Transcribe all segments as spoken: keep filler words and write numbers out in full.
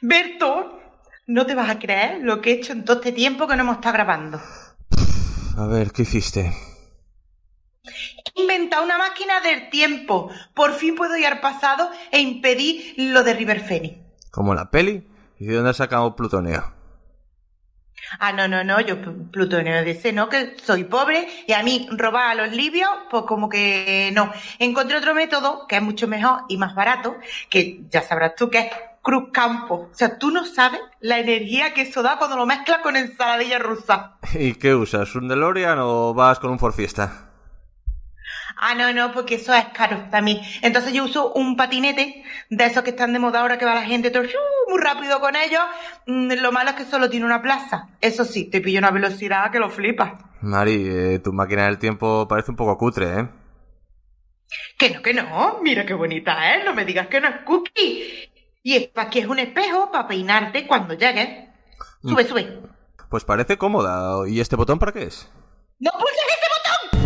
Berto, no te vas a creer lo que he hecho en todo este tiempo que no hemos estado grabando. A ver, ¿qué hiciste? He inventado una máquina del tiempo. Por fin puedo ir al pasado e impedir lo de River Phoenix. ¿Como la peli? ¿Y de dónde has sacado plutonio? Ah, no, no, no, yo plutonio de ese no, que soy pobre y a mí robar a los libios, pues como que no. Encontré otro método que es mucho mejor y más barato, que ya sabrás tú que es Cruz Campo. O sea, tú no sabes la energía que eso da cuando lo mezclas con ensaladilla rusa. ¿Y qué usas? ¿Un DeLorean o vas con un Ford Fiesta? Ah, no, no, porque eso es caro también. Entonces yo uso un patinete de esos que están de moda ahora, que va la gente todo muy rápido con ellos. Lo malo es que solo tiene una plaza. Eso sí, te pilla una velocidad que lo flipas. Mari, eh, tu máquina del tiempo parece un poco cutre, ¿eh? Que no, que no. Mira qué bonita es. No me digas que no es cookie. Y es para que es un espejo para peinarte cuando llegues. Sube, sube. Pues parece cómoda. ¿Y este botón para qué es? ¡No pulses ese botón!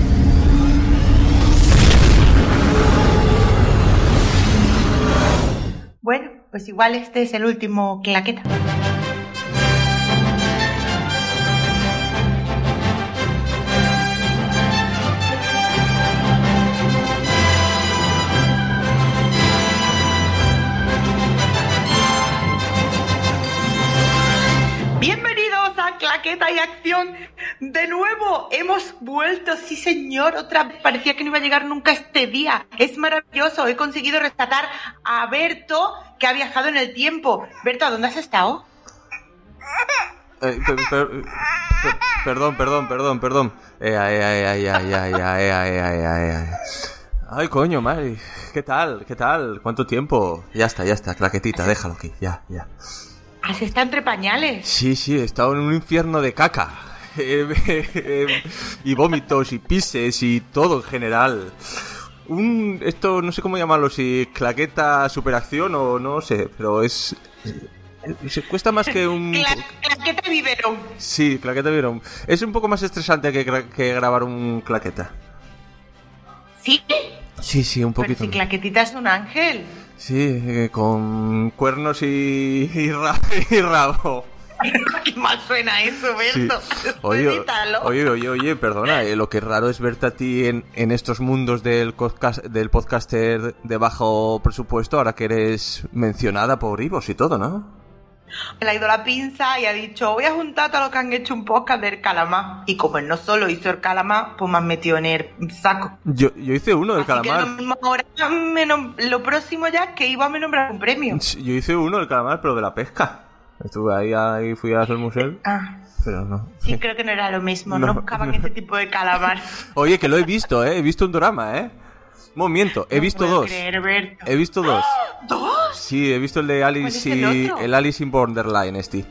Bueno, pues igual este es el último claqueta. Bienvenidos a Claqueta y Acción. De nuevo, hemos vuelto, sí señor, otra vez. Parecía que no iba a llegar nunca este día. Es maravilloso, he conseguido rescatar a Berto, que ha viajado en el tiempo. Berto, ¿a dónde has estado? Eh, per, per, per, perdón, perdón, perdón, perdón. Eh, ay, ay, ay, ay, ay, ay, ay, ay, ay, ay. Ay, coño, Mari. ¿Qué tal? ¿Qué tal? ¿Cuánto tiempo? Ya está, ya está, claquetita, déjalo aquí, ya, ya. ¿Has estado entre pañales? Sí, sí, he estado en un infierno de caca. Eh, eh, eh, y vómitos y pises y todo en general. Un... Esto no sé cómo llamarlo, si claqueta superacción o no sé, pero es... Se cuesta más que un... Cla claqueta biberón. Sí, claqueta biberón. Es un poco más estresante que, que grabar un claqueta. ¿Sí? Sí, sí, un poquito. Pero si claquetita es un ángel. Sí, eh, con cuernos y, y, ra y rabo. Qué mal suena eso, Berto. Sí. Oye, oye, oye, oye, perdona, eh, lo que es raro es verte a ti en, en estos mundos del, podcast, del podcaster de bajo presupuesto, ahora que eres mencionada por Ivos y todo, ¿no? Le ha ido la pinza y ha dicho, voy a juntar todo lo que han hecho un podcast del calamar. Y como él no solo hizo el calamar, pues me han metido en el saco. Yo, yo hice uno del Así calamar. Que lo, ahora me lo próximo ya es que iba a me nombrar un premio. Yo hice uno del calamar, pero de la pesca. Estuve ahí, ahí fui a hacer el museo. Ah. Pero no. Sí, creo que no era lo mismo. No, no buscaban no. ese tipo de calamar. Oye, que lo he visto, ¿eh? He visto un drama, ¿eh? Momento, he no visto dos. Creer, Berto. He visto dos. ¡Oh! ¿Dos? Sí, he visto el de Alice y el, el Alice in Borderline, este.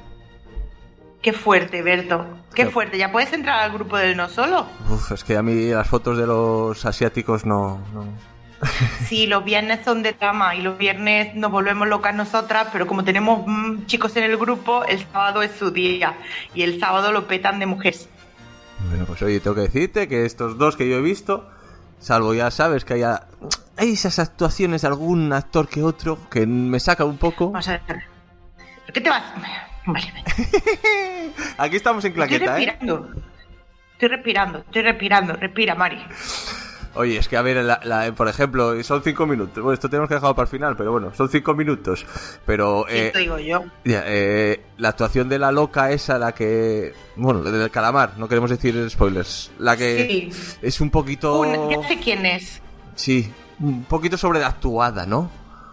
Qué fuerte, Berto. Qué fuerte. ¿Ya puedes entrar al grupo del no solo? Uf, es que a mí las fotos de los asiáticos no... no... Sí, los viernes son de trama y los viernes nos volvemos locas nosotras, pero como tenemos mmm, chicos en el grupo, el sábado es su día y el sábado lo petan de mujeres. Bueno, pues oye, tengo que decirte que estos dos que yo he visto, salvo ya sabes que haya hay esas actuaciones de algún actor que otro que me saca un poco. Vamos a ver. ¿Por qué te vas? Vale, vale. Aquí estamos en claqueta, estoy respirando. ¿eh? Estoy respirando, estoy respirando. Respira, Mari. Oye, es que a ver, la, la, por ejemplo, son cinco minutos. Bueno, esto tenemos que dejarlo para el final, pero bueno, son cinco minutos. Pero, eh, Esto digo yo. Ya, eh, la actuación de la loca esa, la que... Bueno, del calamar, no queremos decir spoilers. La que sí. es un poquito... Un, ya sé quién es. Sí, un poquito sobreactuada, ¿no?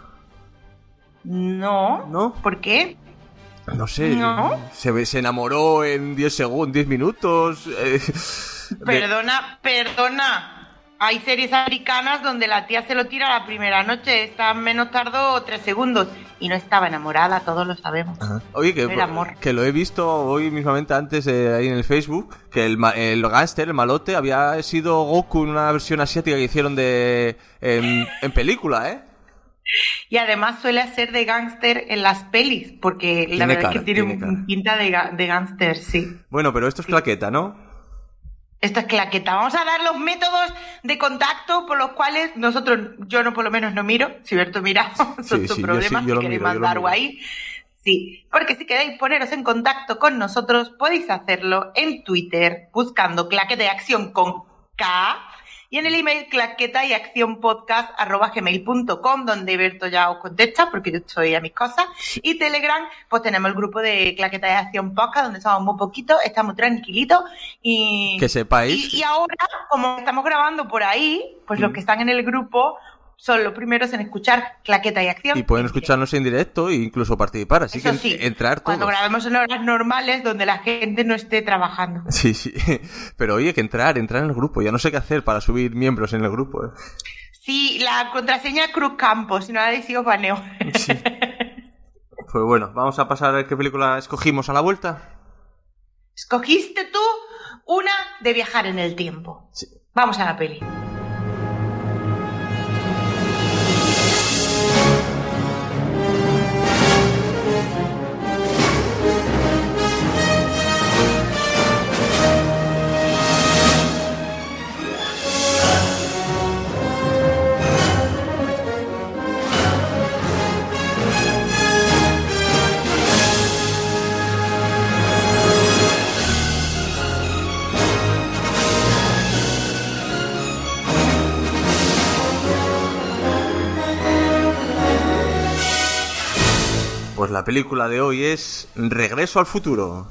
No. ¿No? ¿Por qué? No sé. ¿No? Se, se enamoró en diez segundos, diez minutos. Eh, perdona, de... perdona. Hay series americanas donde la tía se lo tira la primera noche, esta menos tardó tres segundos y no estaba enamorada, todos lo sabemos. Ajá. Oye, que, no amor. que lo he visto hoy mismamente antes eh, ahí en el Facebook, que el, el gángster, el malote, había sido Goku en una versión asiática que hicieron de en, en película, ¿eh? Y además suele ser de gángster en las pelis, porque la verdad cara, es que tiene, tiene pinta de, de gángster, sí. Bueno, pero esto es sí. claqueta, ¿no? Esto es claqueta. Vamos a dar los métodos de contacto por los cuales nosotros, yo no por lo menos no miro, si Berto mira, son Sí, tus sí, yo problemas, sí, yo si lo queréis miro, yo lo mandarlo miro. ahí. Sí, porque si queréis poneros en contacto con nosotros, podéis hacerlo en Twitter, buscando Claqueta y Acción con K, y en el email claqueta y acción podcast arroba gmail punto com, donde Berto ya os contesta, porque yo estoy a mis cosas. Y Telegram, pues tenemos el grupo de Claqueta y Acción Podcast, donde somos muy poquitos, estamos tranquilitos. Y, Que sepáis. Y, y ahora, como estamos grabando por ahí, pues mm. los que están en el grupo son los primeros en escuchar Claqueta y Acción. Y pueden escucharnos en directo e incluso participar, así Eso que sí, entrar todos. Cuando grabemos en horas normales donde la gente no esté trabajando. Sí, sí. Pero oye, que entrar, entrar en el grupo. Ya no sé qué hacer para subir miembros en el grupo. ¿eh? Sí, la contraseña Cruz Campos, si no la decís os baneo. Sí. Pues bueno, vamos a pasar a ver qué película escogimos a la vuelta. Escogiste tú una de viajar en el tiempo. Sí. Vamos a la peli. Pues la película de hoy es Regreso al futuro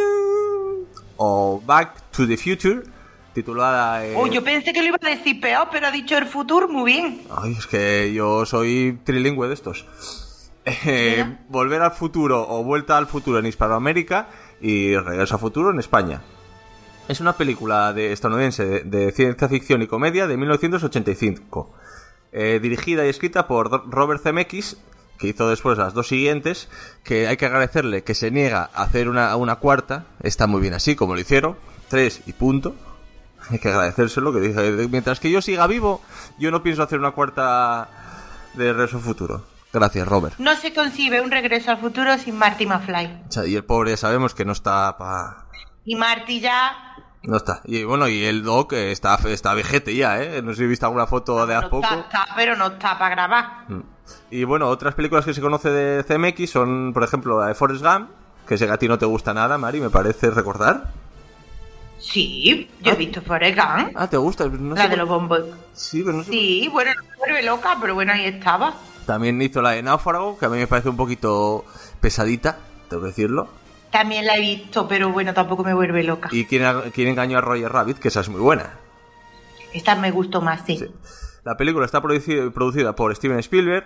o Back to the Future, titulada... Eh... Oh, yo pensé que lo iba a decir peor, pero ha dicho el futuro muy bien. Ay, es que yo soy trilingüe de estos. Eh, Volver al futuro o Vuelta al futuro en Hispanoamérica y Regreso al futuro en España. Es una película de estadounidense de, de ciencia ficción y comedia de mil novecientos ochenta y cinco, eh, dirigida y escrita por Robert Zemeckis, que hizo después las dos siguientes, que hay que agradecerle que se niega a hacer una, una cuarta. Está muy bien así, como lo hicieron, tres y punto. Hay que agradecérselo, que dije, mientras que yo siga vivo, yo no pienso hacer una cuarta de Regreso al futuro. Gracias, Robert. No se concibe un Regreso al futuro sin Marty McFly. O sea, y el pobre sabemos que no está para... Y Marty ya... No está. Y bueno, y el Doc está, está vejete ya, ¿eh? No sé si he visto alguna foto de hace no poco. Está, está, pero no está para grabar. Y bueno, otras películas que se conoce de C M X son, por ejemplo, la de Forrest Gump, que sé que a ti no te gusta nada, Mari, me parece recordar. Sí, yo ¿Ah? he visto Forrest Gump. Ah, ¿te gusta? No la sé de por... los bombos. Sí, pero no sé. Sí, bueno, no me vuelve loca, pero bueno, ahí estaba. También hizo la de Náufrago, que a mí me parece un poquito pesadita, tengo que decirlo. También la he visto, pero bueno, tampoco me vuelve loca. Y quién, quién engañó a Roger Rabbit, que esa es muy buena. Esta me gustó más, sí. sí. La película está producida, producida por Steven Spielberg.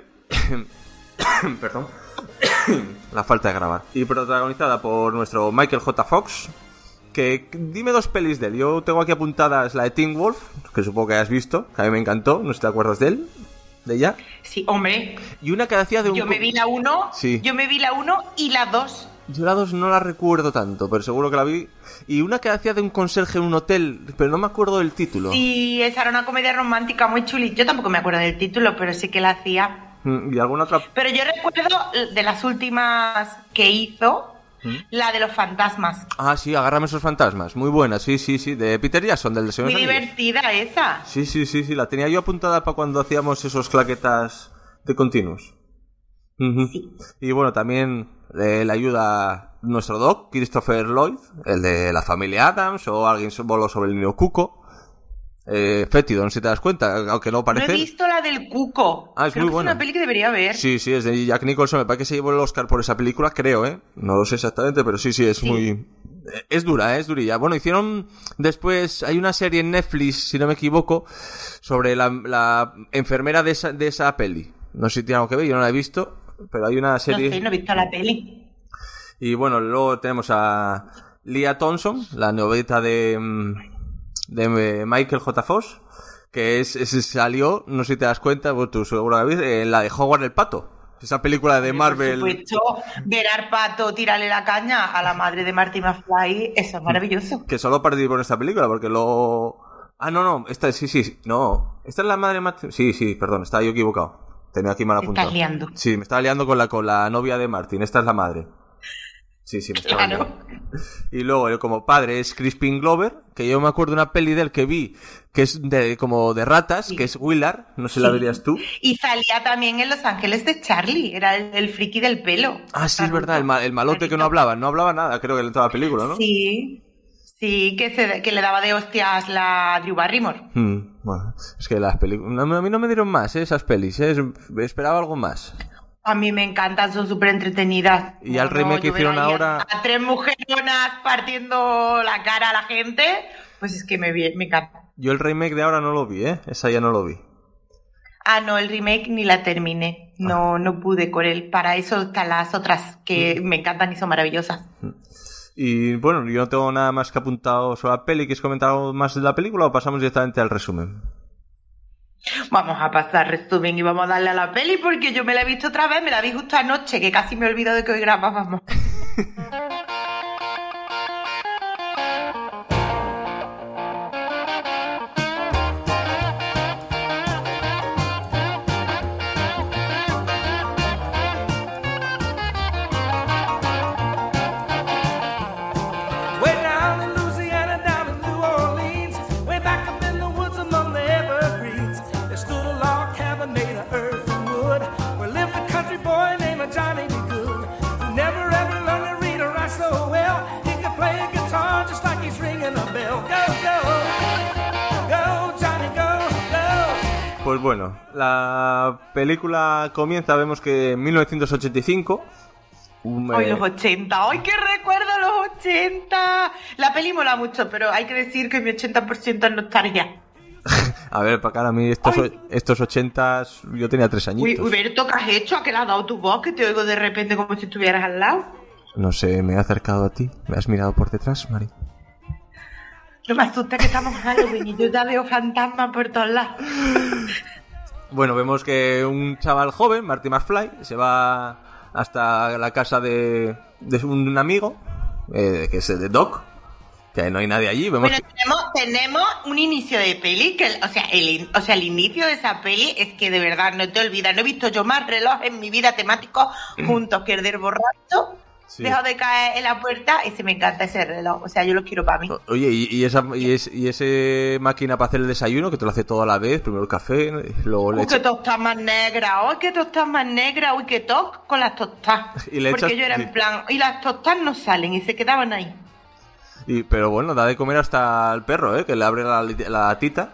Perdón. La falta de grabar. Y protagonizada por nuestro Michael J. Fox. Que dime dos pelis de él. Yo tengo aquí apuntadas la de Teen Wolf, que supongo que has visto, que a mí me encantó. No sé si te acuerdas de él. ¿De ella? Sí, hombre. Y una que hacía de un... Yo me vi la uno. Sí. Yo me vi la uno y la dos. Yo la dos no la recuerdo tanto, pero seguro que la vi. Y una que hacía de un conserje en un hotel, pero no me acuerdo del título. Sí, esa era una comedia romántica muy chuli. Yo tampoco me acuerdo del título, pero sí que la hacía. ¿Y alguna otra? Pero yo recuerdo de las últimas que hizo, ¿Mm? La de los fantasmas. Ah, sí, Agárrame esos fantasmas. Muy buena, sí, sí, sí. De Peter Jackson, del Señor Muy divertida esa. Sí, sí, sí, sí. La tenía yo apuntada para cuando hacíamos esos claquetas de continuos. Uh-huh. Sí. Y bueno, también eh, le ayuda nuestro Doc, Christopher Lloyd, el de la familia Addams, o Alguien voló sobre el niño Cuco. Eh, fétido, no sé si te das cuenta, aunque no parece. No he visto la del Cuco. Ah, es creo muy que buena. Es una peli que debería ver. Sí, sí, es de Jack Nicholson. Me parece que se llevó el Oscar por esa película, creo, ¿eh? No lo sé exactamente, pero sí, sí, es sí. muy... Es dura, ¿eh? Es durilla. Bueno, hicieron después... Hay una serie en Netflix, si no me equivoco, sobre la, la enfermera de esa, de esa peli. No sé si tiene algo que ver, yo no la he visto, pero hay una serie... No sé, no he visto la peli. Y bueno, luego tenemos a Lea Thompson, la novelita de, de Michael J. Fox, que es, es salió, no sé si te das cuenta, pues tú seguro que viste, en la de Howard el Pato. Esa película de Marvel. Por supuesto, ver al pato tirarle la caña a la madre de Marty McFly, eso es maravilloso. Que solo participó en esta película, porque luego... Ah, no, no, esta sí, sí, no. Esta es la madre de Marty... Sí, sí, perdón, estaba yo equivocado. Tenía aquí mal apuntado. Me estás liando. Sí, me estaba liando con la, con la novia de Martin, esta es la madre. Sí, sí, me estaba claro. liando. Y luego él como padre es Crispin Glover, que yo me acuerdo de una peli de él que vi, que es de como de ratas, sí. que es Willard, no sé si sí. la verías tú. Y salía también en Los Ángeles de Charlie, era el, el friki del pelo. Ah, sí, es verdad, el, ma- el malote Carito. Que no hablaba, no hablaba nada, creo que en toda la película, ¿no? Sí, sí, que, se, que le daba de hostias la Drew Barrymore. Hmm, bueno, es que las películas, a mí no me dieron más, ¿eh? Esas pelis, ¿eh? Esperaba algo más. A mí me encantan, son súper entretenidas. Y al remake que hicieron ahora... A tres mujeronas partiendo la cara a la gente, pues es que me, me encanta. Yo el remake de ahora no lo vi, ¿eh? Esa ya no lo vi. Ah, no, el remake ni la terminé. No, ah. no pude con él. Para eso están las otras que mm. me encantan y son maravillosas. Y bueno, yo no tengo nada más que apuntado sobre la peli. ¿Quieres comentar algo más de la película o pasamos directamente al resumen? Vamos a pasar resumen y vamos a darle a la peli porque yo me la he visto otra vez, me la vi justo anoche, que casi me he olvidado de que hoy grabábamos. Pues bueno, la película comienza, vemos que en mil novecientos ochenta y cinco... Um, ¡Ay, eh... los ochenta! ¡Ay, qué recuerdo los ochenta! La peli mola mucho, pero hay que decir que mi ochenta por ciento es nostalgia. A ver, para cara, a mí estos, estos ochentas, yo tenía tres añitos. Uy, Huberto, ¿qué has hecho? ¿A qué le has dado tu voz? Que te oigo de repente como si estuvieras al lado. No sé, me he acercado a ti. ¿Me has mirado por detrás, Mari? No me asusta que estamos Halloween y yo ya veo fantasmas por todos lados. Bueno, vemos que un chaval joven, Marty McFly, se va hasta la casa de, de un amigo, eh, que es el de Doc, que no hay nadie allí. Vemos Pero que... tenemos, tenemos un inicio de peli, que, o, sea, el, o sea, el inicio de esa peli es que de verdad no te olvidas. No he visto yo más relojes en mi vida temáticos juntos que el del borracho. Sí. Dejo de caer en la puerta y se me encanta ese reloj. O sea, yo lo quiero para mí. Oye, ¿y, y esa y, es, y ese máquina para hacer el desayuno que te lo hace todo a la vez? Primero el café, luego leche. Uy, qué tostada más negra. Uy, qué tostada más negra. Uy, qué toc con las tostadas. ¿Y le Porque echas... yo era en plan... Y las tostadas no salen y se quedaban ahí. Y, pero bueno, da de comer hasta el perro, ¿eh? Que le abre la, la tita.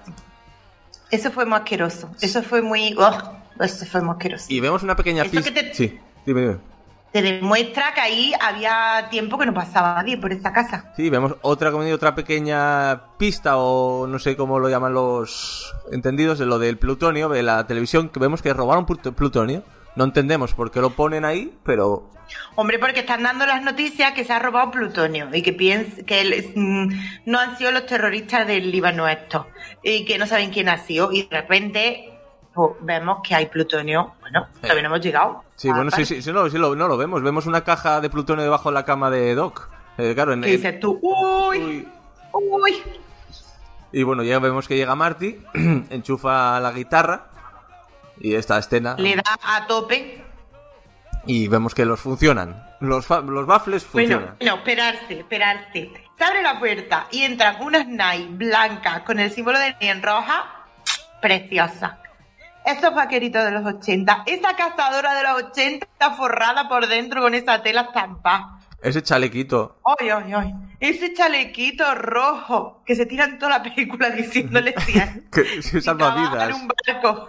Eso fue muy asqueroso. Eso fue muy... Oh, eso fue muy asqueroso. Y vemos una pequeña pista... Te... Sí, dime, dime. Te demuestra que ahí había tiempo que no pasaba nadie por esta casa. Sí, vemos otra otra pequeña pista, o no sé cómo lo llaman los entendidos, de lo del plutonio, de la televisión, que vemos que robaron plutonio. No entendemos por qué lo ponen ahí, pero... Hombre, porque están dando las noticias que se ha robado plutonio y que piensan que el, mm, no han sido los terroristas del Líbano estos y que no saben quién ha sido y de repente... Pues vemos que hay plutonio. Bueno, todavía no hemos llegado. Sí, bueno, sí, sí, sí, no, sí lo, no lo vemos. Vemos una caja de plutonio debajo de la cama de Doc. Eh, claro, en, ¿Qué dices tú? ¡Uy! ¡Uy! ¡Uy! Y bueno, ya vemos que llega Marty, enchufa la guitarra y esta escena... Le da a tope. Y vemos que los funcionan. Los, fa- los baffles funcionan. Bueno, no, esperarse, esperarse. Se abre la puerta y entran unas Nike blancas con el símbolo de Nike en roja. Preciosa. Esos vaqueritos de los ochenta, esa cazadora de los ochenta forrada por dentro con esa tela estampada. Ese chalequito. Ay, ay, ay. Ese chalequito rojo que se tiran toda la película diciéndole tía. Que si salvavidas. Un barco.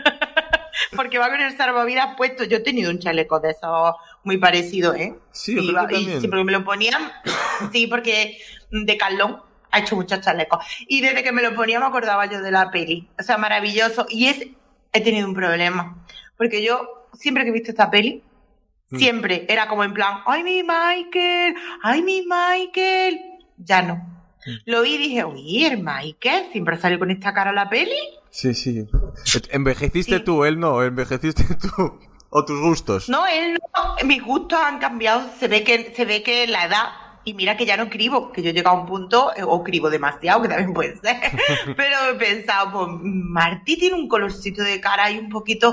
Porque va con el salvavidas puesto. Yo he tenido un chaleco de esos muy parecido, ¿eh? Sí, yo creo que también. Y siempre me lo ponían. Sí, porque de Carlón ha hecho muchos chalecos. Y desde que me lo ponía me acordaba yo de la peli. O sea, maravilloso. Y es... He tenido un problema, porque yo, siempre que he visto esta peli, mm. siempre era como en plan, ¡ay, mi Michael! ¡Ay, mi Michael! Ya no. Mm. Lo vi y dije, uy, el Michael, ¿siempre salió con esta cara la peli? Sí, sí. Envejeciste sí. tú, él no, envejeciste tú. O tus gustos. No, él no, mis gustos han cambiado, se ve que, se ve que la edad... Y mira que ya no cribo, que yo he llegado a un punto, o cribo demasiado, que también puede ser, pero he pensado, pues Marty tiene un colorcito de cara y un poquito,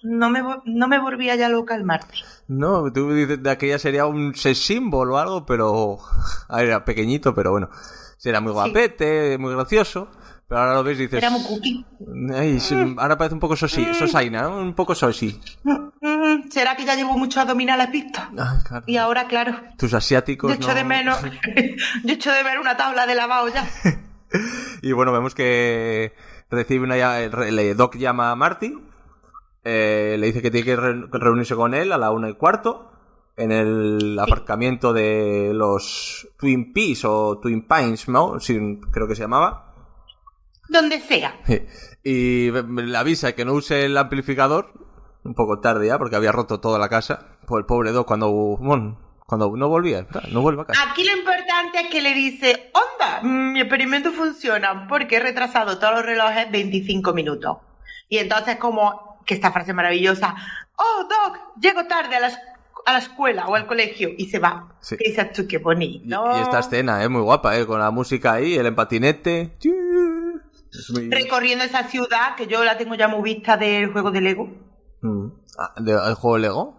no me, no me volvía ya loca el Marty. No, tú dices de aquella sería un sex symbol o algo, pero... Era pequeñito, pero bueno. Era muy guapete, sí. Muy gracioso. Pero ahora lo ves y dices... Era muy cookie. Ay, sí, mm. Ahora parece un poco sosi, mm. sosaina, ¿no? Un poco sosi. Mm. ¿Será que ya llevo mucho abdominales vistos? Ay, claro. Y ahora, claro... Tus asiáticos, Yo echo no... de menos... Yo echo de menos una tabla de lavado ya. Y bueno, vemos que recibe una... El Doc llama a Marty. Eh, le dice que tiene que re- reunirse con él a la una y cuarto. En el sí. aparcamiento de los Twin Peaks o Twin Pines, ¿no? Sí, creo que se llamaba. Donde sea. Y le avisa que no use el amplificador. Un poco tarde ya, porque había roto toda la casa. Por el pobre Doc cuando, bueno, cuando no volvía. No vuelve a casa. Aquí lo importante es que le dice: onda, mi experimento funciona porque he retrasado todos los relojes veinticinco minutos. Y entonces como que esta frase maravillosa: oh, Doc, llego tarde a la, a la escuela o al colegio. Y se va. Sí. Y dices tú, qué bonito. Y, y esta escena es ¿eh? muy guapa, ¿eh? Con la música ahí, el empatinete. Muy... Recorriendo esa ciudad, que yo la tengo ya muy vista del juego de Lego. Mm. Ah, ¿del juego de Lego?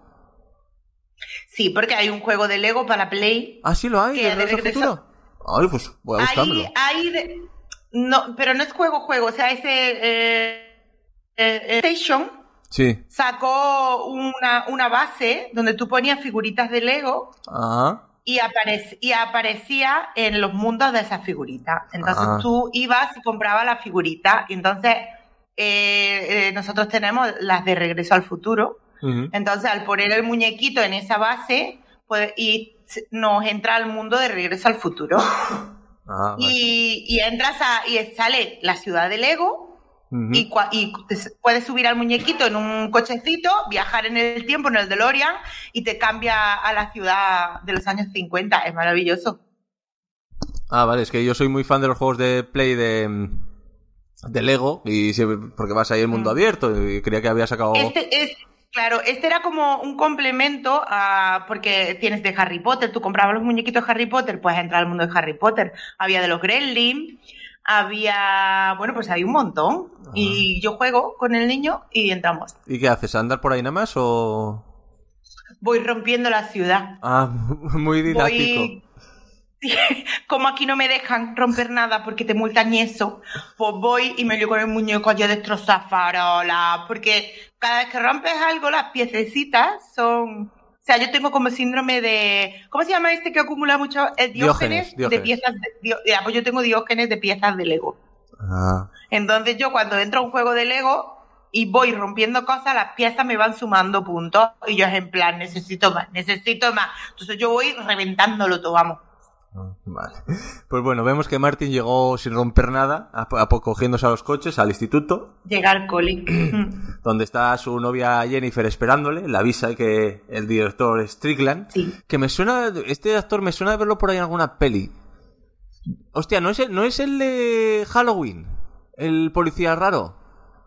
Sí, porque hay un juego de Lego para Play. Ah, sí lo hay, ¿de Regreso al Futuro? Ay, pues voy a buscarlo. Ahí, ahí de... No, pero no es juego, juego, o sea, ese... Eh, eh, Station sí. sacó una, una base donde tú ponías figuritas de Lego. Ajá. Y, aparec- y aparecía en los mundos de esas figuritas. Entonces ah. tú ibas y comprabas las figuritas. Y entonces eh, eh, nosotros tenemos las de Regreso al Futuro. Uh-huh. Entonces al poner el muñequito en esa base, pues, y nos entra al mundo de Regreso al Futuro. Ah, y, y entras a, y sale la ciudad de Lego. Uh-huh. Y, y puedes subir al muñequito en un cochecito, viajar en el tiempo, en el DeLorean, y te cambia a la ciudad de los años cincuenta. Es maravilloso. Ah, vale, es que yo soy muy fan de los juegos de Play de, de Lego, y porque vas ahí en el mundo mm. abierto, y creía que había sacado... Este es, claro, este era como un complemento a... Porque tienes de Harry Potter, tú comprabas los muñequitos de Harry Potter, puedes entrar al mundo de Harry Potter. Había de los Gremlins... Había, bueno, pues hay un montón. Ajá. Y yo juego con el niño y entramos. ¿Y qué haces? ¿Andar por ahí nada más o...? Voy rompiendo la ciudad. Ah, muy didáctico. Voy... Como aquí no me dejan romper nada porque te multan y eso, pues voy y me lío con el muñeco allí a destrozar farolas. Porque cada vez que rompes algo, las piececitas son... O sea, yo tengo como síndrome de... ¿Cómo se llama este que acumula mucho? El Diógenes, Diógenes de piezas... De, dio, ya, pues yo tengo Diógenes de piezas de Lego. Ah. Entonces yo cuando entro a un juego de Lego y voy rompiendo cosas, las piezas me van sumando puntos. Y yo es en plan, necesito más, necesito más. Entonces yo voy reventándolo todo, vamos. Vale. Pues bueno, vemos que Martin llegó sin romper nada, a, a, cogiéndose a los coches al instituto. Llega al cole. Donde está su novia Jennifer esperándole. Le avisa que el director es Strickland. Sí. Que me suena, este actor me suena de verlo por ahí en alguna peli. Hostia, ¿no es el, no es el de Halloween? El policía raro.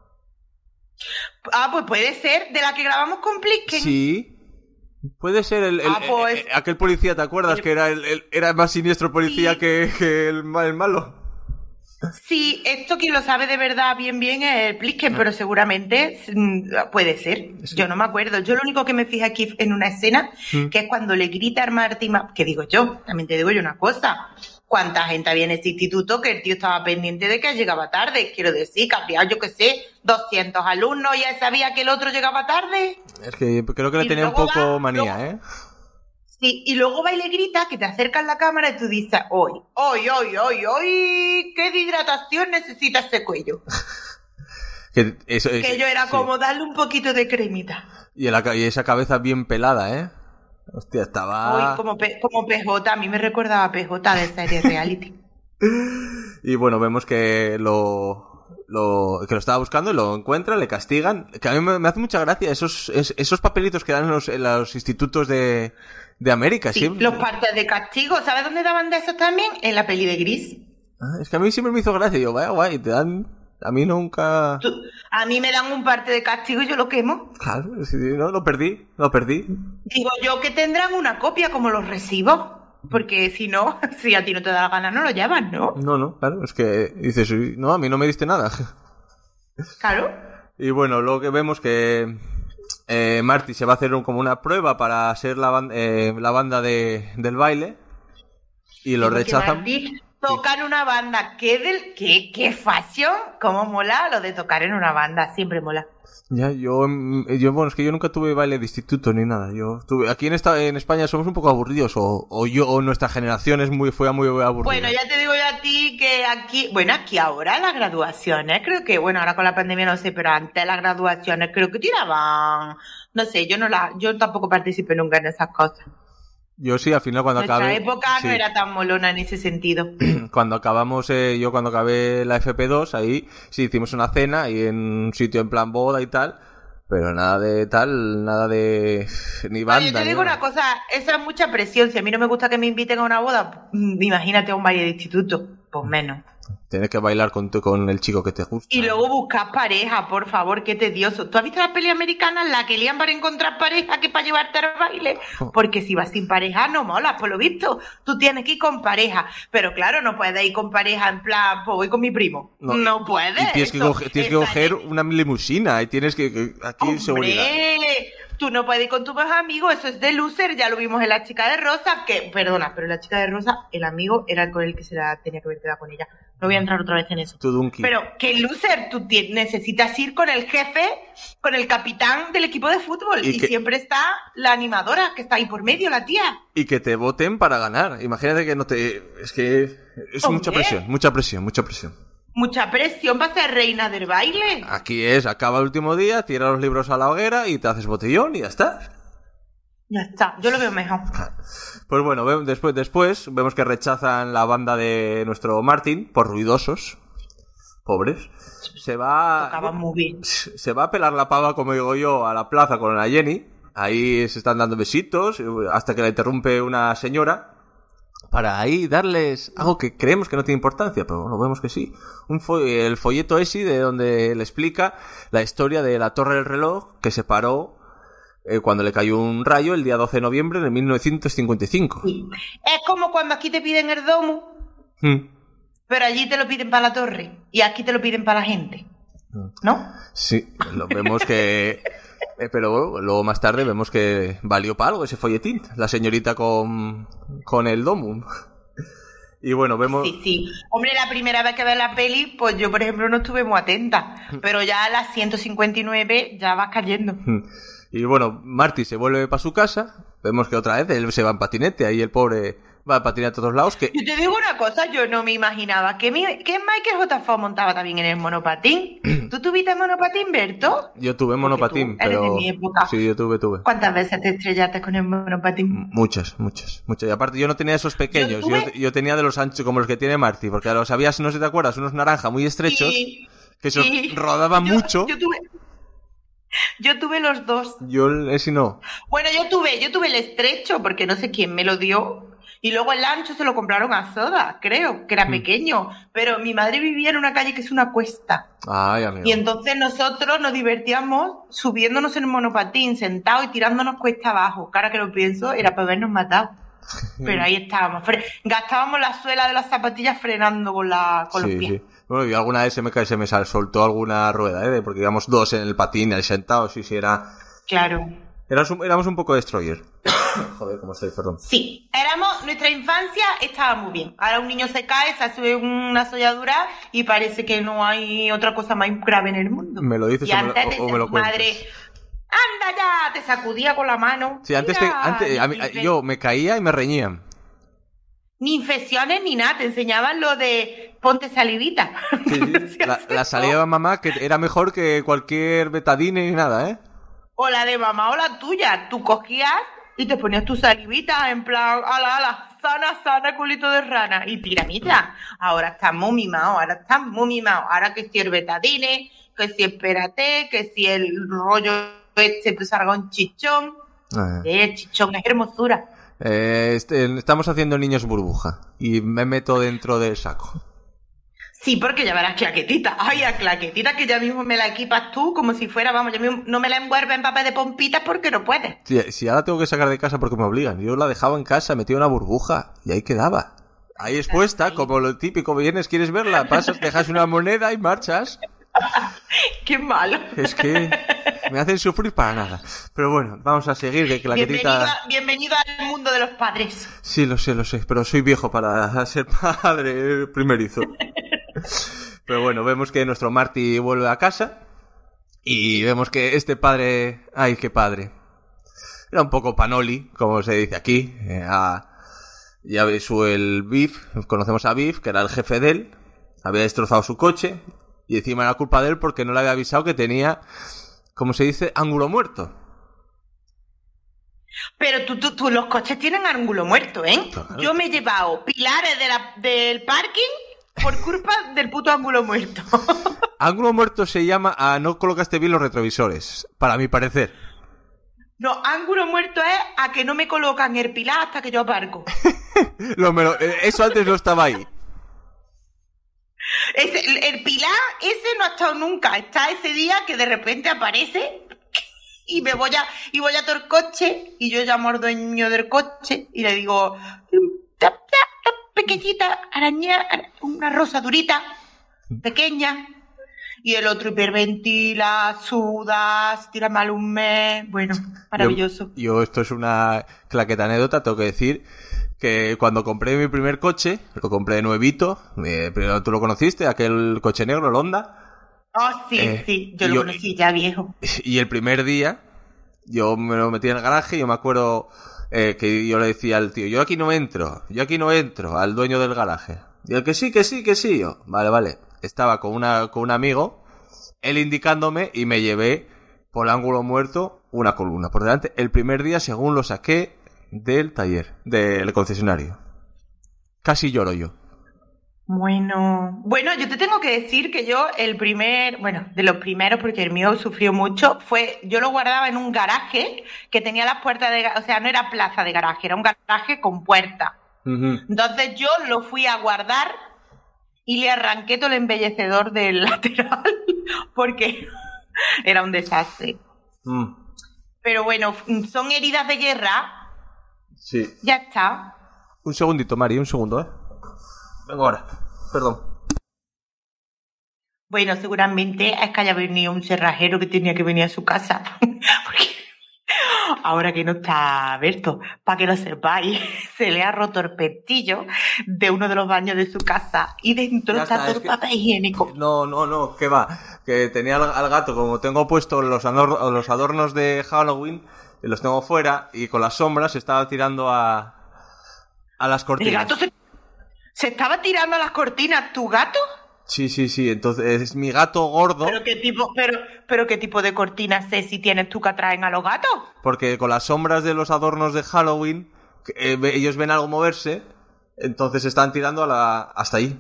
Ah, pues puede ser, de la que grabamos con Plisken. Sí. Puede ser el, el, ah, pues, el, el aquel policía, ¿te acuerdas? El, que era el, el era más siniestro policía sí. que, que el, el malo. Sí, esto quien lo sabe de verdad bien bien es el Plisken, pero seguramente puede ser. Sí. Yo no me acuerdo. Yo lo único que me fijé aquí en una escena, ¿Mm? que es cuando le grita a Marty, que digo yo, también te digo yo una cosa. ¿Cuánta gente había en este instituto que el tío estaba pendiente de que llegaba tarde? Quiero decir, que había, yo qué sé, doscientos alumnos y él sabía que el otro llegaba tarde. Es que creo que le tenía un poco va, manía, luego, ¿eh? Sí, y luego va y le grita, que te acercas la cámara y tú dices, hoy, hoy, hoy, hoy, hoy, ¿qué de hidratación necesita ese cuello? que eso, que eso, yo era sí. como darle un poquito de cremita. Y, la, y esa cabeza bien pelada, ¿eh? Hostia, estaba... Uy, como, P- como P J, a mí me recordaba a P J de serie reality. Y bueno, vemos que lo, lo que lo estaba buscando y lo encuentra, le castigan. Que a mí me, me hace mucha gracia esos, es, esos papelitos que dan en los, en los institutos de, de América. Sí, siempre. Los partes de castigo. ¿Sabes dónde daban de esos también? En la peli de Gris. Ah, es que a mí siempre me hizo gracia. Yo, vaya guay, te dan... A mí nunca... Tú, a mí me dan un parte de castigo y yo lo quemo. Claro, sí, no, lo perdí, lo perdí. Digo yo que tendrán una copia como los recibos, porque si no, si a ti no te da la gana no lo llevas, ¿no? No, no, claro, es que dices, no, a mí no me diste nada. Claro. Y bueno, luego que vemos que, eh, Marty se va a hacer un, como una prueba para ser la, ban- eh, la banda de, del baile y lo Porque rechazan. Martí toca en una banda. ¿Qué, del, qué, qué fashion? ¿Cómo mola lo de tocar en una banda? Siempre mola. Ya, yo, yo, bueno, es que yo nunca tuve baile de instituto ni nada. Yo tuve, aquí en esta, en España somos un poco aburridos, o, o yo, o nuestra generación es muy, fue muy aburrida. Bueno, ya te digo yo a ti que aquí, bueno, aquí ahora las graduaciones, creo que, bueno, ahora con la pandemia no sé, pero antes las graduaciones creo que tiraban, no sé, yo no la, yo tampoco participé nunca en esas cosas. Yo sí, al final cuando Nuestra acabé... época sí. no era tan molona en ese sentido. Cuando acabamos, eh, yo cuando acabé la F P dos, ahí sí hicimos una cena y en un sitio en plan boda y tal, pero nada de tal, nada de... ni banda. No, yo te ni digo nada. una cosa, esa es mucha presión. Si a mí no me gusta que me inviten a una boda, mm, imagínate a un baile de instituto, pues menos. Tienes que bailar con, tu, con el chico que te gusta. Y luego buscar pareja, por favor, qué tedioso. ¿Tú has visto las pelis americanas, la que lían para encontrar pareja que para llevarte al baile? Porque si vas sin pareja no molas, por lo visto. Tú tienes que ir con pareja. Pero claro, no puedes ir con pareja en plan, pues voy con mi primo. No, no puedes. Y tienes que, Eso, coger, tienes que coger una limusina y tienes que... que aquí ¡Hombre! seguridad. Tú no puedes ir con tus mejores amigos, eso es de loser, ya lo vimos en La Chica de Rosa, que, perdona, pero La Chica de Rosa, el amigo era con el que se la tenía que haber quedado con ella. No voy a entrar otra vez en eso. Tu Dunky. Pero, ¿qué loser? Tú ti- necesitas ir con el jefe, con el capitán del equipo de fútbol, Y y, que- siempre está la animadora, que está ahí por medio, la tía. Y que te voten para ganar. Imagínate que no te... Es que es Hombre. mucha presión, mucha presión, mucha presión. Mucha presión para ser reina del baile. Aquí es, acaba el último día, tira los libros a la hoguera y te haces botellón y ya está. Ya está, yo lo veo mejor. Pues bueno, ve- después, después vemos que rechazan la banda de nuestro Martin por ruidosos. Pobres. Se va... Tocaba muy bien. Se va a pelar la pava, como digo yo, a la plaza con la Jenny. Ahí se están dando besitos hasta que la interrumpe una señora para ahí darles algo que creemos que no tiene importancia, pero bueno, vemos que sí. Un fo- el folleto ese de donde le explica la historia de la Torre del Reloj que se paró eh, cuando le cayó un rayo el día doce de noviembre de mil novecientos cincuenta y cinco. Sí. Es como cuando aquí te piden el domo, Hmm. pero allí te lo piden para la torre y aquí te lo piden para la gente, ¿no? Sí, lo vemos que... eh, pero bueno, luego más tarde vemos que valió para algo ese folletín. La señorita con, con el domum. Y bueno, vemos... Sí, sí. Hombre, la primera vez que ves la peli, pues yo, por ejemplo, no estuve muy atenta, pero ya a las ciento cincuenta y nueve ya vas cayendo. Y bueno, Marty se vuelve para su casa. Vemos que otra vez él se va en patinete. Ahí el pobre va en patinete a todos lados. Que... Yo te digo una cosa, yo no me imaginaba que, mi, que Michael J. Fox montaba también en el monopatín. ¿Tú tuviste monopatín, Berto? Yo tuve monopatín, tú eres pero... de mi época. Sí, yo tuve, tuve. ¿Cuántas veces te estrellaste con el monopatín? Muchas, muchas, muchas. Y aparte yo no tenía esos pequeños, Yo yo, tuve- yo tenía de los anchos como los que tiene Marty, porque los había, no sé si te acuerdas, unos naranja muy estrechos, Sí, que se sí. rodaban Yo- mucho. Yo tuve, yo tuve los dos. Yo ese no. Bueno, yo tuve, yo tuve el estrecho, porque no sé quién me lo dio. Y luego el ancho se lo compraron a Soda, creo, que era pequeño. Pero mi madre vivía en una calle que es una cuesta. Ay, amigo. Y entonces nosotros nos divertíamos subiéndonos en el monopatín, sentados y tirándonos cuesta abajo. Que ahora que lo pienso, era para habernos matado. Pero ahí estábamos. Fre- Gastábamos la suela de las zapatillas frenando con, la, con Sí, los pies. sí. Bueno, y alguna vez se me, ca- se me sal- soltó alguna rueda, ¿eh? Porque íbamos dos en el patín, ahí sentados, y si era... Claro. Éramos un, éramos un poco destroyer. Joder, cómo estoy, perdón. Sí, éramos, nuestra infancia estaba muy bien. Ahora un niño se cae, se hace una solladura y parece que no hay otra cosa más grave en el mundo. ¿Me lo dices y o me lo- antes o- o te- me lo cuentas? madre, anda ya, te sacudía con la mano. Sí, antes, te, Mira, antes a mí- ni infe- yo me caía y me reñían. Ni infecciones ni nada, te enseñaban lo de ponte salivita. Sí, sí. La, la salida de mamá que era mejor que cualquier betadine ni nada, ¿eh? O la de mamá o la tuya. Tú cogías y te ponías tu salivita en plan, ala, ala, sana, sana, culito de rana. Y tiramita. Ahora estás muy mimado, ahora estás muy mimado. Ahora que si el betadine, que si espérate, que si el rollo este te salga un chichón. Ah. El chichón es hermosura. Eh, este, estamos haciendo niños burbuja y me meto dentro del saco. Sí, porque ya verás claquetita. Ay, a claquetita que ya mismo me la equipas tú como si fuera, vamos, ya mismo no me la envuelve en papel de pompitas porque no puedes. Si, si ahora tengo que sacar de casa porque me obligan, yo la dejaba en casa, metía una burbuja y ahí quedaba. Ahí expuesta, como lo típico, vienes, quieres verla, pasas, dejas una moneda y marchas. Qué malo. Es que Me hacen sufrir para nada. Pero bueno, vamos a seguir, que claquetita... Bienvenido, a, bienvenido al mundo de los padres. Sí, lo sé, lo sé, pero soy viejo para ser padre primerizo. Pero bueno, vemos que nuestro Marty vuelve a casa y vemos que este padre... ¡Ay, qué padre! Era un poco panoli, como se dice aquí. Eh, a... Ya veis el Biff, conocemos a Biff, que era el jefe de él. Había destrozado su coche y encima era culpa de él porque no le había avisado que tenía, como se dice, ángulo muerto. Pero tú, tú, tú, los coches tienen ángulo muerto, ¿eh? Claro. Yo me he llevado pilares de la, del parking por culpa del puto ángulo muerto. Ángulo muerto se llama a no colocaste bien los retrovisores, para mi parecer. No, ángulo muerto es a que no me colocan el pilar hasta que yo aparco. Lo mero, eso antes no estaba ahí. Ese, el, el pilar ese no ha estado nunca. Está ese día que de repente aparece y me voy a y voy a todo el coche y yo llamo al dueño del coche y le digo, pequeñita araña, una rosa durita, pequeña. Y el otro hiperventila, sudas, tira mal un mes. Bueno, maravilloso. Yo, yo esto es una claqueta anécdota, tengo que decir que cuando compré mi primer coche, lo compré nuevito, eh, pero tú lo conociste, aquel coche negro, el Honda. Oh, sí, eh, sí, yo lo yo, conocí ya viejo. Y el primer día, yo me lo metí en el garaje y yo me acuerdo eh, que yo le decía al tío, yo aquí no entro, yo aquí no entro, al dueño del garaje. Y el que sí, que sí, que sí, yo, vale, vale. Estaba con una con un amigo, él indicándome y me llevé por el ángulo muerto una columna por delante. El primer día, según lo saqué del taller, del concesionario. Casi lloro yo. Bueno, bueno, yo te tengo que decir que yo el primer, bueno, de los primeros, porque el mío sufrió mucho, fue, yo lo guardaba en un garaje que tenía las puertas de, o sea, no era plaza de garaje, era un garaje con puerta. Uh-huh. Entonces yo lo fui a guardar y le arranqué todo el embellecedor del lateral porque era un desastre. Mm. Pero bueno, son heridas de guerra. Sí. Ya está. Un segundito, Mari, un segundo, ¿eh? Vengo ahora, perdón. Bueno, seguramente es que haya venido un cerrajero que tenía que venir a su casa. Porque ahora que no está Berto, para que lo sepáis, se le ha roto el pestillo de uno de los baños de su casa y dentro ya está, está todo el papel higiénico. No, no, no, que va. Que tenía al, al gato, como tengo puesto los, ador- los adornos de Halloween, los tengo fuera y con las sombras se estaba tirando a, a las cortinas. ¿El gato se, se estaba tirando a las cortinas? ¿Tu gato? Sí, sí, sí, entonces es mi gato gordo. ¿Pero qué tipo, pero, pero qué tipo de cortinas sé si tienes tú que atraen a los gatos? Porque con las sombras de los adornos de Halloween, eh, ellos ven algo moverse, entonces están tirando a la, hasta ahí.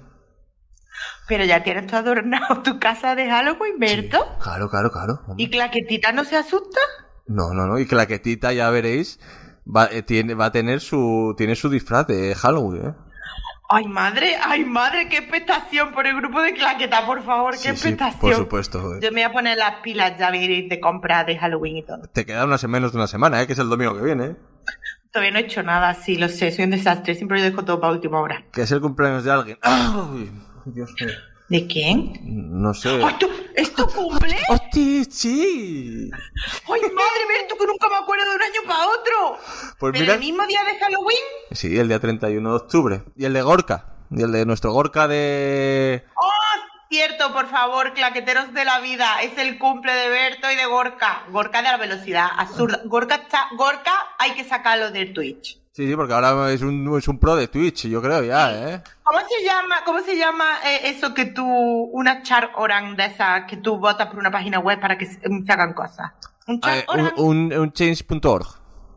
Pero ya tienes tú adornado tu casa de Halloween, Berto. Sí, claro, claro, claro. Hombre. ¿Y Claquetita no se asusta? No, no, no, y Claquetita, ya veréis, va, eh, tiene, va a tener su, tiene su disfraz de Halloween, ¿eh? Ay, madre, ay, madre, qué expectación por el grupo de Claqueta, por favor, qué sí, expectación. Sí, por supuesto. Joder. Yo me voy a poner las pilas ya de compra de Halloween y todo. Te queda unas menos de una semana, ¿eh? Que es el domingo que viene, ¿eh? Todavía no he hecho nada, sí, lo sé, soy un desastre, siempre lo dejo todo para última hora. Que es el cumpleaños de alguien. ¡Ay, Dios mío! ¿De quién? No sé. ¡Ay, tú, ¿es tu cumple? ¡Hostia, sí! ¡Ay, madre, ves tú que nunca me acuerdo de un año para otro! Pues ¿Pero mira, el mismo día de Halloween? Sí, el día treinta y uno de octubre. Y el de Gorka. Y el de nuestro Gorka de... ¡Oh, cierto! Por favor, claqueteros de la vida. Es el cumple de Berto y de Gorka. Gorka de la velocidad. Absurda. Gorka, está... Gorka hay que sacarlo del Twitch. Sí, sí, porque ahora es un, es un pro de Twitch, yo creo ya, ¿eh? ¿Cómo se llama, cómo se llama eh, eso que tú... Una char oran de esas que tú votas por una página web para que se, se hagan cosas? ¿Un char eh, un, un, un change punto org.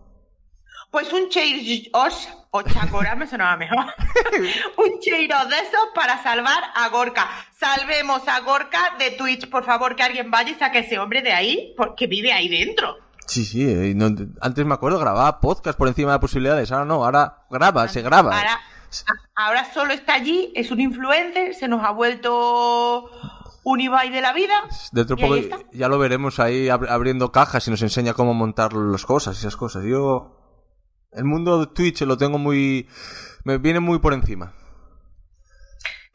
Pues un change-os o chacora me sonaba mejor. Un cheiro de esos para salvar a Gorka. Salvemos a Gorka de Twitch, por favor, que alguien vaya y saque a ese hombre de ahí, porque vive ahí dentro. Sí, sí, no, antes me acuerdo grababa podcast por encima de posibilidades, ahora no, ahora graba, se graba. Ahora, ahora solo está allí, es un influencer, se nos ha vuelto un Ibai de la vida. Dentro de poco ya lo veremos ahí abriendo cajas y nos enseña cómo montar las cosas y esas cosas. Yo... El mundo de Twitch lo tengo muy... Me viene muy por encima.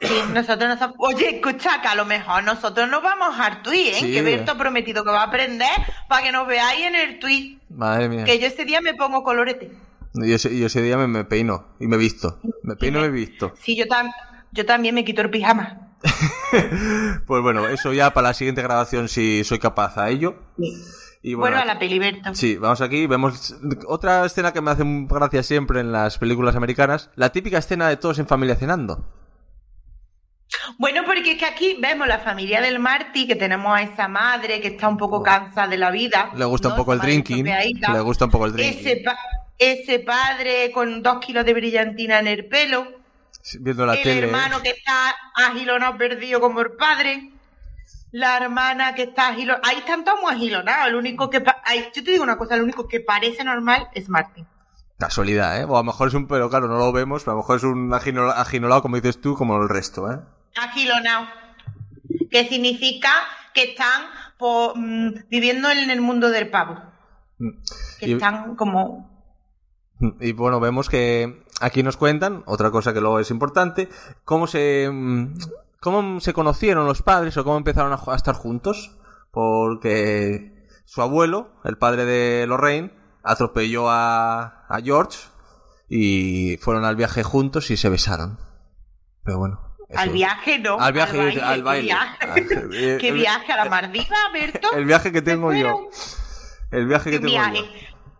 Sí, nosotros no sabemos. Oye, escucha, que a lo mejor nosotros nos vamos al tweet, ¿eh? Sí. Que Berto ha prometido que va a aprender para que nos veáis en el tweet. Madre mía. Que yo ese día me pongo colorete. Y ese, yo ese día me, me peino y me visto. Me peino y me visto. Sí, yo, tam yo también me quito el pijama. Pues bueno, eso ya para la siguiente grabación si soy capaz a ello. Sí. Y bueno, bueno, a la peli, Berto. Sí, vamos aquí, vemos otra escena que me hace gracia siempre en las películas americanas, la típica escena de todos en familia cenando. Bueno, porque es que aquí vemos la familia del Marty, que tenemos a esa madre que está un poco cansada de la vida. Le gusta ¿no? un poco el Madre drinking, chopeadita. le gusta un poco el drinking. Ese, pa ese padre con dos kilos de brillantina en el pelo. Viendo la el tele. hermano que está agilonado, perdido como el padre. La hermana que está agilonada. Ahí están todos muy agilonados. El único que... Ay, yo te digo una cosa, lo único que parece normal es Marty. Casualidad, ¿eh? O a lo mejor es un... Pero claro, no lo vemos, pero a lo mejor es un agilolado, agilolado, como dices tú, como el resto, ¿eh? Agilonado. Que significa que están por, mm, viviendo en el mundo del pavo. Que y... están como... Y bueno, vemos que aquí nos cuentan, otra cosa que luego es importante, cómo se... ¿Cómo se conocieron los padres o cómo empezaron a, a estar juntos? Porque su abuelo, el padre de Lorraine, atropelló a, a George y fueron al viaje juntos y se besaron. Pero bueno. Eso. Al viaje no. Al viaje, al baile. al baile. ¿Qué viaje, ¿Qué viaje a la Maldiva, Berto? El viaje que tengo yo. El viaje que tengo viaje? yo.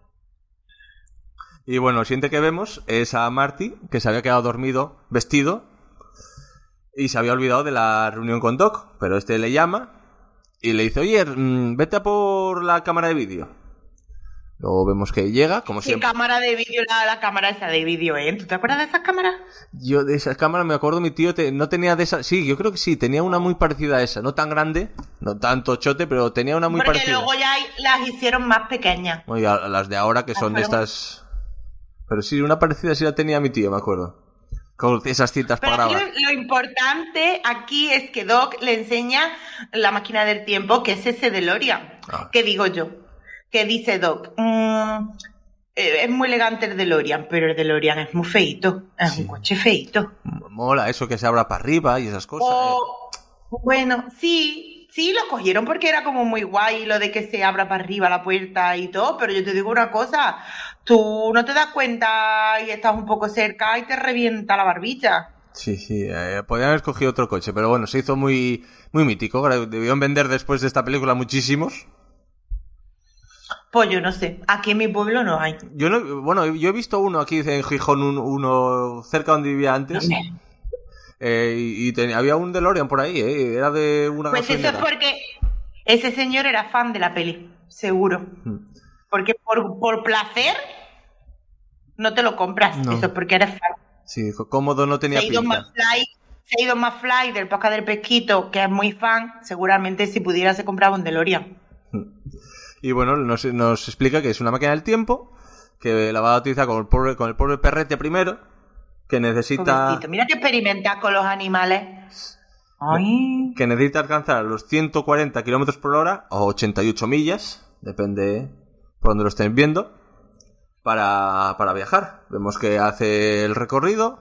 Y bueno, el siguiente que vemos es a Marty, que se había quedado dormido, vestido, y se había olvidado de la reunión con Doc, pero este le llama y le dice, oye, vete a por la cámara de vídeo. Luego vemos que llega, como ¿Qué siempre. cámara de vídeo? La, la cámara esa de vídeo, ¿eh? ¿Tú te acuerdas de esas cámaras? Yo de esas cámaras me acuerdo, mi tío te, no tenía de esas... Sí, yo creo que sí, tenía una muy parecida a esa. No tan grande, no tanto chote, pero tenía una muy Porque parecida. luego ya las hicieron más pequeñas. Oye, las de ahora que son de estas... Pero sí, una parecida sí la tenía mi tío, me acuerdo. Con esas cintas Pero para aquí grabar. lo, lo importante aquí es que Doc le enseña la máquina del tiempo, que es ese DeLorean. Ah. ¿Qué digo yo? Que dice Doc, mmm, eh, es muy elegante el DeLorean, pero el DeLorean es muy feíto, es sí. un coche feíto. Mola eso que se abra para arriba y esas cosas. O, eh. Bueno, sí, sí, lo cogieron porque era como muy guay lo de que se abra para arriba la puerta y todo, pero yo te digo una cosa, tú no te das cuenta y estás un poco cerca y te revienta la barbilla. Sí, sí, eh, podrían haber escogido otro coche, pero bueno, se hizo muy, muy mítico. Debieron vender después de esta película muchísimos. Pues yo no sé, aquí en mi pueblo no hay. Yo no, bueno, yo he visto uno aquí en Gijón, un, uno cerca donde vivía antes. Eh, y y tenía, había un DeLorean por ahí, eh, era de una Pues eso es porque ese señor era fan de la peli, seguro. Hmm. Porque por, por placer no te lo compras, no. Eso es porque eres fan. Sí, cómodo no tenía se ha ido pinta. Más fly, se ha ido más fly del podcast del Pesquito, que es muy fan, seguramente si pudiera se compraba un DeLorean. Y bueno, nos, nos explica que es una máquina del tiempo, que la va a utilizar con el pobre, con el pobre perrete primero, que necesita... Pobrecito. Mira que experimentas con los animales. Ay. Que necesita alcanzar los ciento cuarenta kilómetros por hora, o ochenta y ocho millas, depende por donde lo estén viendo, para, para viajar. Vemos que hace el recorrido,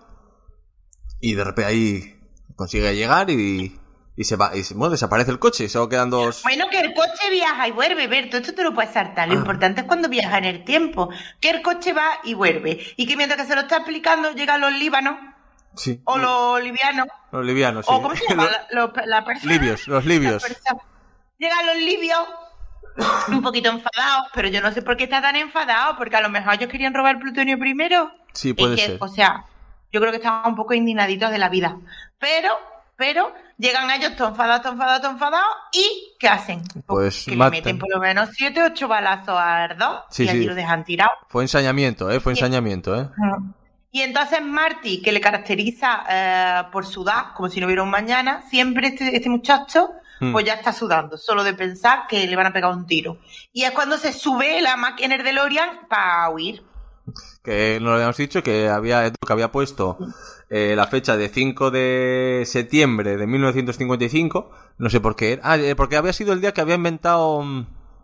y de repente ahí consigue llegar y... Y se va, y bueno, desaparece el coche y solo quedan dos... Bueno, que el coche viaja y vuelve, Berto, esto te lo puedes saltar. Lo ah. importante es cuando viaja en el tiempo, que el coche va y vuelve. Y que mientras que se lo está explicando llegan los líbanos. Sí. O los livianos. Los livianos, sí. O ¿cómo se llama? la, la, la persona, libios, los libios. Llegan los libios, un poquito enfadados, pero yo no sé por qué está tan enfadado, porque a lo mejor ellos querían robar el plutonio primero. Sí, puede es que, ser. O sea, yo creo que estaban un poco indignaditos de la vida. Pero... Pero llegan ellos todos enfadados, todos enfadados, todos enfadados y ¿qué hacen? Pues que matan. le meten por lo menos siete, ocho balazos a Ardón sí, y allí sí. lo dejan tirado. Fue ensañamiento, ¿eh? Fue ensañamiento, ¿eh? Y entonces Marty, que le caracteriza eh, por sudar, como si no hubiera un mañana, siempre este, este muchacho hmm. pues ya está sudando, solo de pensar que le van a pegar un tiro. Y es cuando se sube la máquina del DeLorean para huir. Que no lo habíamos dicho, que había, que había puesto eh, la fecha de cinco de septiembre de mil novecientos cincuenta y cinco, no sé por qué, ah, porque había sido el día que había inventado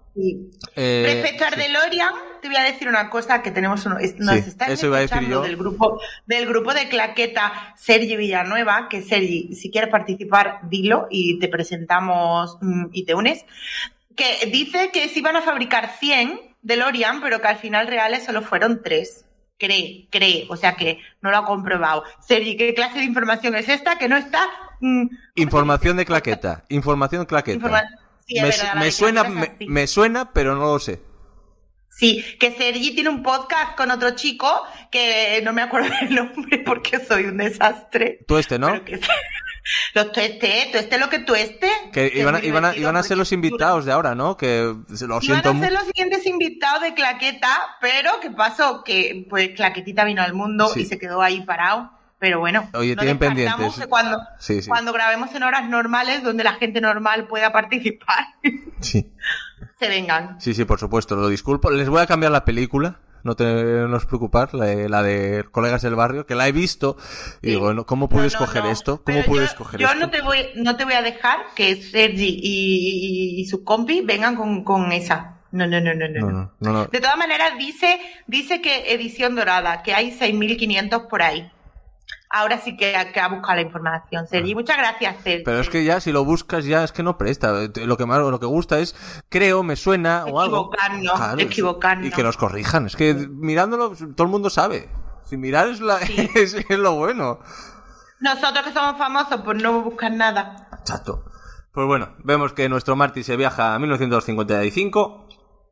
Sí. Eh, Respecto al sí. DeLorean, te voy a decir una cosa que tenemos uno, nos Sí, están eso iba a decir escuchando yo. del grupo del grupo de Claqueta Sergi Villanueva, que Sergi, si quieres participar, dilo y te presentamos mm, y te unes, que dice que se iban a fabricar cien DeLorean, pero que al final reales solo fueron tres. Cree, cree, o sea que no lo ha comprobado. Sergi, ¿qué clase de información es esta que no está? Mm, Información de Claqueta, información Claqueta. Informa- Sí, es me, verdad, la me de suena, Claqueta es me, así. me suena, pero no lo sé. Sí, que Sergi tiene un podcast con otro chico que no me acuerdo el nombre porque soy un desastre. Tú este, ¿no? Pero que los tueste, tueste lo que tueste. Que iban a, es muy iban a, divertido iban a ser porque los invitados de ahora, ¿no? Que se lo Iban siento a ser mu- los siguientes invitados de Claqueta, pero ¿qué pasó? Que pues Claquetita vino al mundo Sí. y se quedó ahí parado. Pero bueno, Oye, no tienen descartamos pendientes. que cuando, Sí, sí. cuando grabemos en horas normales, donde la gente normal pueda participar, Sí. se vengan. Sí, sí, por supuesto, lo disculpo. Les voy a cambiar la película, no te no os preocupar, la de, la de Colegas del Barrio, que la he visto y Sí. digo, no, ¿cómo pude No, no, escoger no. esto? ¿Cómo Pero pude yo, escoger yo esto? no te voy, no te voy a dejar que Sergi y, y, y sus compis vengan con, con esa. No, no, no, no, no. No, no, no, no. De todas maneras, dice, dice que edición dorada, que hay seis mil quinientos por ahí. Ahora sí que hay que buscar la información, Sergi. Muchas gracias, Sergi. Pero es que ya, si lo buscas, ya es que no presta. Lo que más, lo que gusta es, creo, me suena o algo. Equivocarnos, Claro, equivocarnos. Y que nos corrijan. Es que mirándolo, todo el mundo sabe. Si mirar es, la, Sí. es, es lo bueno. Nosotros que somos famosos, pues no buscar nada. Chato. Pues bueno, vemos que nuestro Marty se viaja a mil novecientos cincuenta y cinco.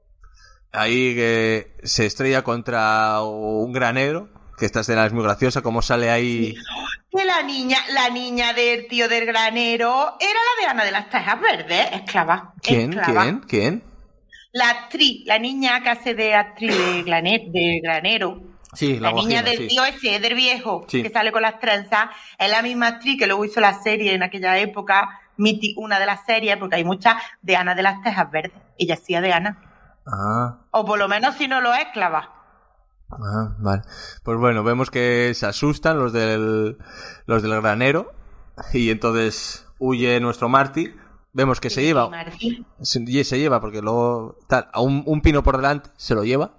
Ahí que se estrella contra un granero. Que esta escena es muy graciosa, como sale ahí... Que la niña, la niña del tío del granero era la de Ana de las Tejas Verdes, esclava. ¿Quién? esclava. ¿Quién? ¿Quién? La actriz, la niña que hace de actriz de, glane- de granero. Sí, la, La niña guajira, del sí. tío ese, del viejo, Sí. que sale con las trenzas, es la misma actriz que luego hizo la serie en aquella época, miti- una de las series, porque hay muchas, de Ana de las Tejas Verdes. Ella hacía de Ana. Ah, O por lo menos si no lo es, esclava. ah, vale. Pues bueno, vemos que se asustan los del, los del granero y entonces huye nuestro Marty. Vemos que se lleva, Martín. se, y se lleva porque luego tal, a un, un pino por delante se lo lleva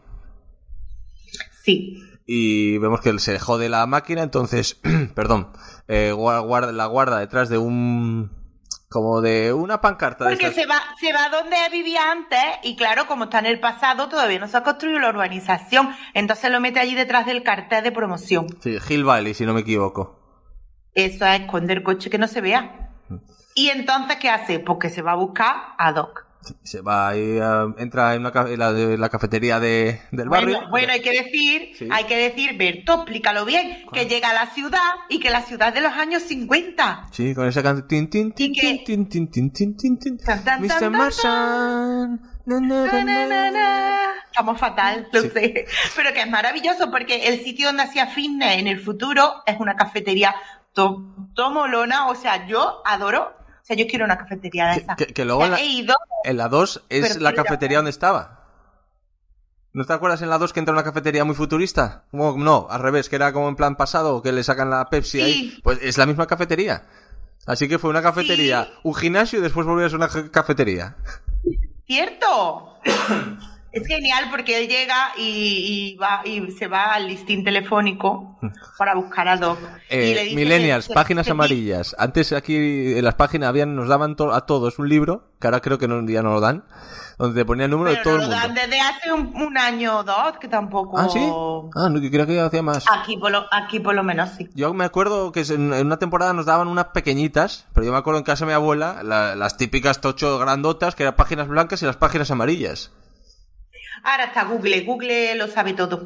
Sí. y vemos que se jode la máquina, entonces, perdón, eh, guarda, guarda- la guarda detrás de un, como de una pancarta de Porque estas. se va, se va donde vivía antes y claro, como está en el pasado, todavía no se ha construido la urbanización. Entonces lo mete allí detrás del cartel de promoción. Sí, Hill Valley, si no me equivoco. Eso es esconder el coche que no se vea. Y entonces, ¿qué hace? Pues que se va a buscar a Doc. Se va ahí, a- entra en, una ca- en la, en la cafetería de, del barrio. Bueno, bueno, hay que decir, Sí. hay que decir, Berto, explícalo bien, que llega a la ciudad y que la ciudad de los años cincuenta. Sí, con esa canción. Tin, tin, tin, ¿Y qué? tin, tin, tin, tin, tin, tin. Tan, tan, mister tan, tan, Marsan. Na, na, Na, na, na, na, na. na. Estamos fatal, lo Sí. sé. Pero que es maravilloso porque el sitio donde hacía fitness en el futuro es una cafetería to, to molona. O sea, yo adoro. O sea, yo quiero una cafetería de Que, esa. que- que luego O en sea, la, he ido. en la dos es Pero la mira, cafetería donde estaba. ¿No te acuerdas en la dos que entra una cafetería muy futurista? Como- No, al revés, que era como en plan pasado, que le sacan la Pepsi Sí. ahí. Pues es la misma cafetería. Así que fue una cafetería, Sí. un gimnasio y después volvió a ser una ca- cafetería. ¿Cierto? Es genial porque él llega y, y va y se va al listín telefónico para buscar a Doc. Eh, Y le dice millennials, que- páginas que- amarillas. Antes aquí en las páginas habían, nos daban to- a todos un libro, que ahora creo que no, ya no lo dan, donde ponía el número de Pero todo no el lo mundo. dan desde hace un, un año o dos, que tampoco... Ah, sí. Ah, no, yo creo que ya hacía más. Aquí por lo, aquí por lo menos sí. Yo me acuerdo que en en una temporada nos daban unas pequeñitas, pero yo me acuerdo en casa de mi abuela, la- las típicas tocho grandotas, que eran páginas blancas y las páginas amarillas. Ahora está Google, Google lo sabe todo.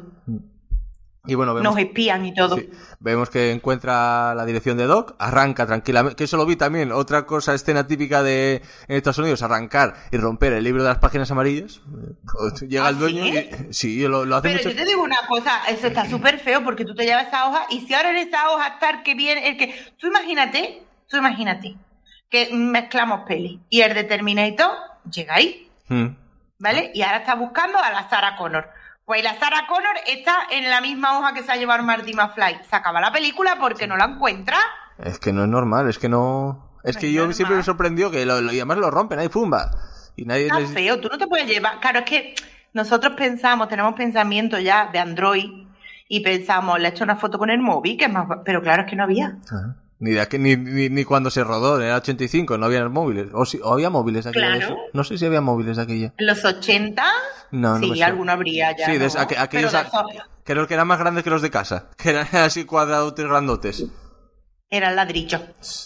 Y bueno, vemos, Nos espían y todo. sí, vemos que encuentra la dirección de Doc, arranca tranquilamente, que eso lo vi también, otra cosa, escena típica de en Estados Unidos, arrancar y romper el libro de las páginas amarillas. Eh, Llega ¿Ah, el dueño sí? y sí, lo, lo hace Pero mucho. yo te digo una cosa, eso está súper feo porque tú te llevas esa hoja y si ahora en esa hoja está el que viene, el que... Tú imagínate, tú imagínate que mezclamos peli y el de Terminator llega ahí, Mm. ¿vale? Y ahora está buscando a la Sarah Connor. Pues la Sarah Connor está en la misma hoja que se ha llevado Marty McFly. Se acaba la película porque no la encuentra. Es que no es normal, es que no... Es No que es yo normal. siempre me sorprendió que lo, lo- y además lo rompen, ahí fumba. Y nadie Está les... feo, tú no te puedes llevar... Claro, es que nosotros pensamos, tenemos pensamiento ya de Android y pensamos, le he hecho una foto con el móvil, que es más... Pero claro, es que no había. Ajá. Ni, de aquí, ni, ni, ni cuando se rodó, en el ochenta y cinco, no había móviles. O, si, o había móviles aquella Claro. de eso. No sé si había móviles aquella. En los ochenta, no, no sí, me suena. alguno habría ya. Sí, de, ¿no? aqu aquellos Pero de eso... creo que eran más grandes que los de casa. Que eran así cuadradotes grandotes. Eran ladrillos.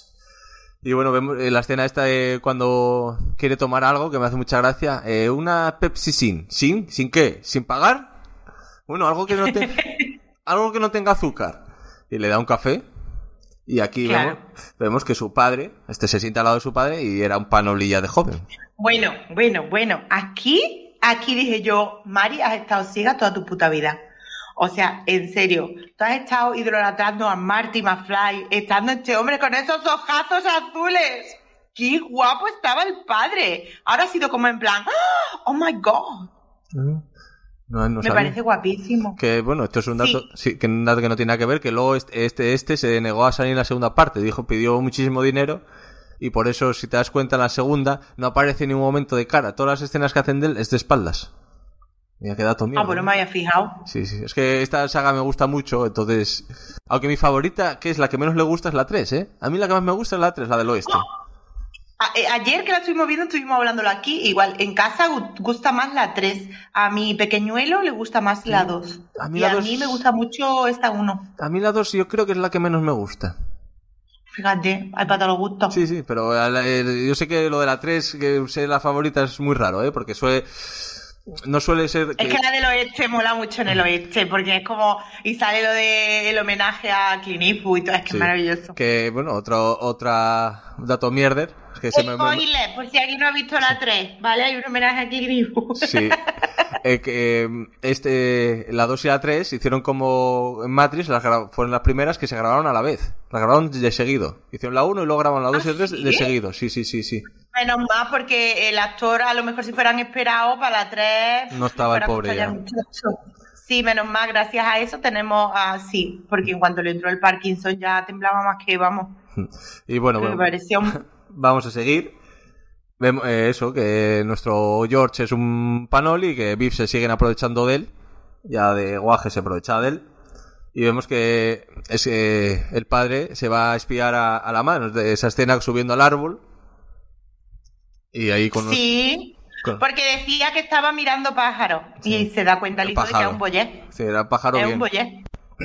Y bueno, vemos eh, la escena esta de cuando quiere tomar algo, que me hace mucha gracia. Eh, una Pepsi sin. ¿Sin? ¿Sin qué? ¿Sin pagar? Bueno, algo que no, te... algo que no tenga azúcar. Y le da un café. Y aquí Claro. vemos, vemos que su padre, este se sienta al lado de su padre y era un panolilla de joven. Bueno, bueno, bueno. Aquí, aquí dije yo, Mari, has estado ciega toda tu puta vida. O sea, en serio, tú has estado idolatrando a Marty McFly, estando este hombre con esos ojazos azules. ¡Qué guapo estaba el padre! Ahora ha sido como en plan, ¡oh my God! No, no Me sabía. parece guapísimo. Que bueno, esto es un dato, Sí. sí, que un dato que no tiene nada que ver, que luego este, este, este se negó a salir en la segunda parte, dijo, pidió muchísimo dinero y por eso, si te das cuenta, en la segunda no aparece en ningún momento de cara. Todas las escenas que hacen de él es de espaldas. Mira qué dato mío. Ah, bueno, me había fijado. Sí, sí, es que esta saga me gusta mucho, entonces... Aunque mi favorita, que es la que menos le gusta, es la tres, ¿eh? A mí la que más me gusta es la tres, la del oeste. A- eh, Ayer que la estuvimos viendo, estuvimos hablándolo aquí. Igual, en casa gu- gusta más la tres. A mi pequeñuelo le gusta más la dos. A mí Y la a dos- mí me gusta mucho esta uno. A mí la dos yo creo que es la que menos me gusta. Fíjate, hay para todos los gustos. Sí, sí, pero eh, yo sé que lo de la tres, que sea la favorita, es muy raro, ¿eh? Porque suele... No suele ser... Es que la del oeste mola mucho en el oeste, porque es como... Y sale lo del homenaje a Clint Eastwood y todo, es que Sí. es maravilloso. Que, bueno, otro otra dato mierder. Que se me, me- Spoiler, por si alguien no ha visto la tres, ¿vale? Hay un homenaje a Clint Eastwood. Sí. Eh, que eh, este, la dos y la tres hicieron como en Matrix, las gra- fueron las primeras que se grabaron a la vez. Las grabaron de seguido. Hicieron la uno y luego grabaron la dos ¿Ah, y la tres sí? de seguido. Sí, sí, sí, sí. Menos más, porque el actor, a lo mejor si fueran esperados para la tres... No estaba el fuera pobre costado ya. mucho. Sí, menos más, gracias a eso tenemos a... Sí, porque en cuanto le entró el Parkinson ya temblaba más que, vamos, Y bueno, me bueno, pareció... un- vamos a seguir. Vemos eh, eso, que nuestro George es un panoli y que Biff se siguen aprovechando de él. Ya de guaje se aprovecha de él. Y vemos que es, eh, el padre se va a espiar a, a la mano de esa escena subiendo al árbol. Y ahí con los- Sí, con- porque decía que estaba mirando pájaros Sí. y se da cuenta el hijo de que Pájaro. es un boyé. Sí, era el pájaro Es bien. un boyé.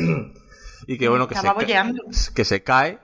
Y que bueno, que se, Estaba ca- boyeando. que se cae.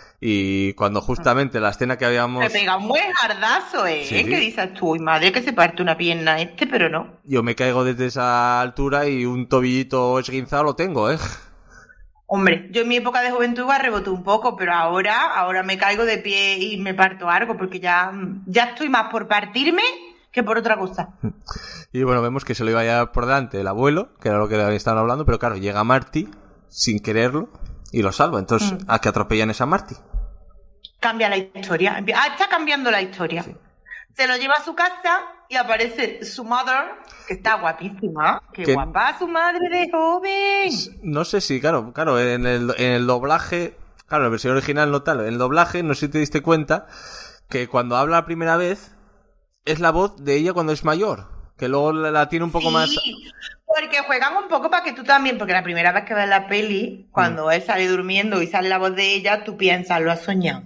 Y cuando justamente la escena que habíamos... Se pega un buen jardazo, ¿eh? Sí. Que dices tú, "Uy, madre, que se parte una pierna este, pero no. Yo me caigo desde esa altura y un tobillito esguinzado lo tengo, ¿eh? Hombre, yo en mi época de juventud iba a rebotar un poco, pero ahora, ahora me caigo de pie y me parto algo, porque ya, ya estoy más por partirme que por otra cosa. Y bueno, vemos que se lo iba a llevar por delante el abuelo, que era lo que estaban hablando, pero claro, llega Marty sin quererlo y lo salva. Entonces, Mm. ¿a qué atropellan esa Marty? Cambia la historia. Empie- Ah, está cambiando la historia. Se lo lleva a su casa y aparece su mother, que está guapísima. Qué Que- guapa su madre de joven. No sé si, claro, claro, en el, en el doblaje, claro, en la versión original no tal, en el doblaje, no sé si te diste cuenta, que cuando habla la primera vez, es la voz de ella cuando es mayor, que luego la, la tiene un poco Sí, más... porque juegan un poco para que tú también, porque la primera vez que ves la peli, cuando él sale durmiendo y sale la voz de ella, tú piensas, lo has soñado.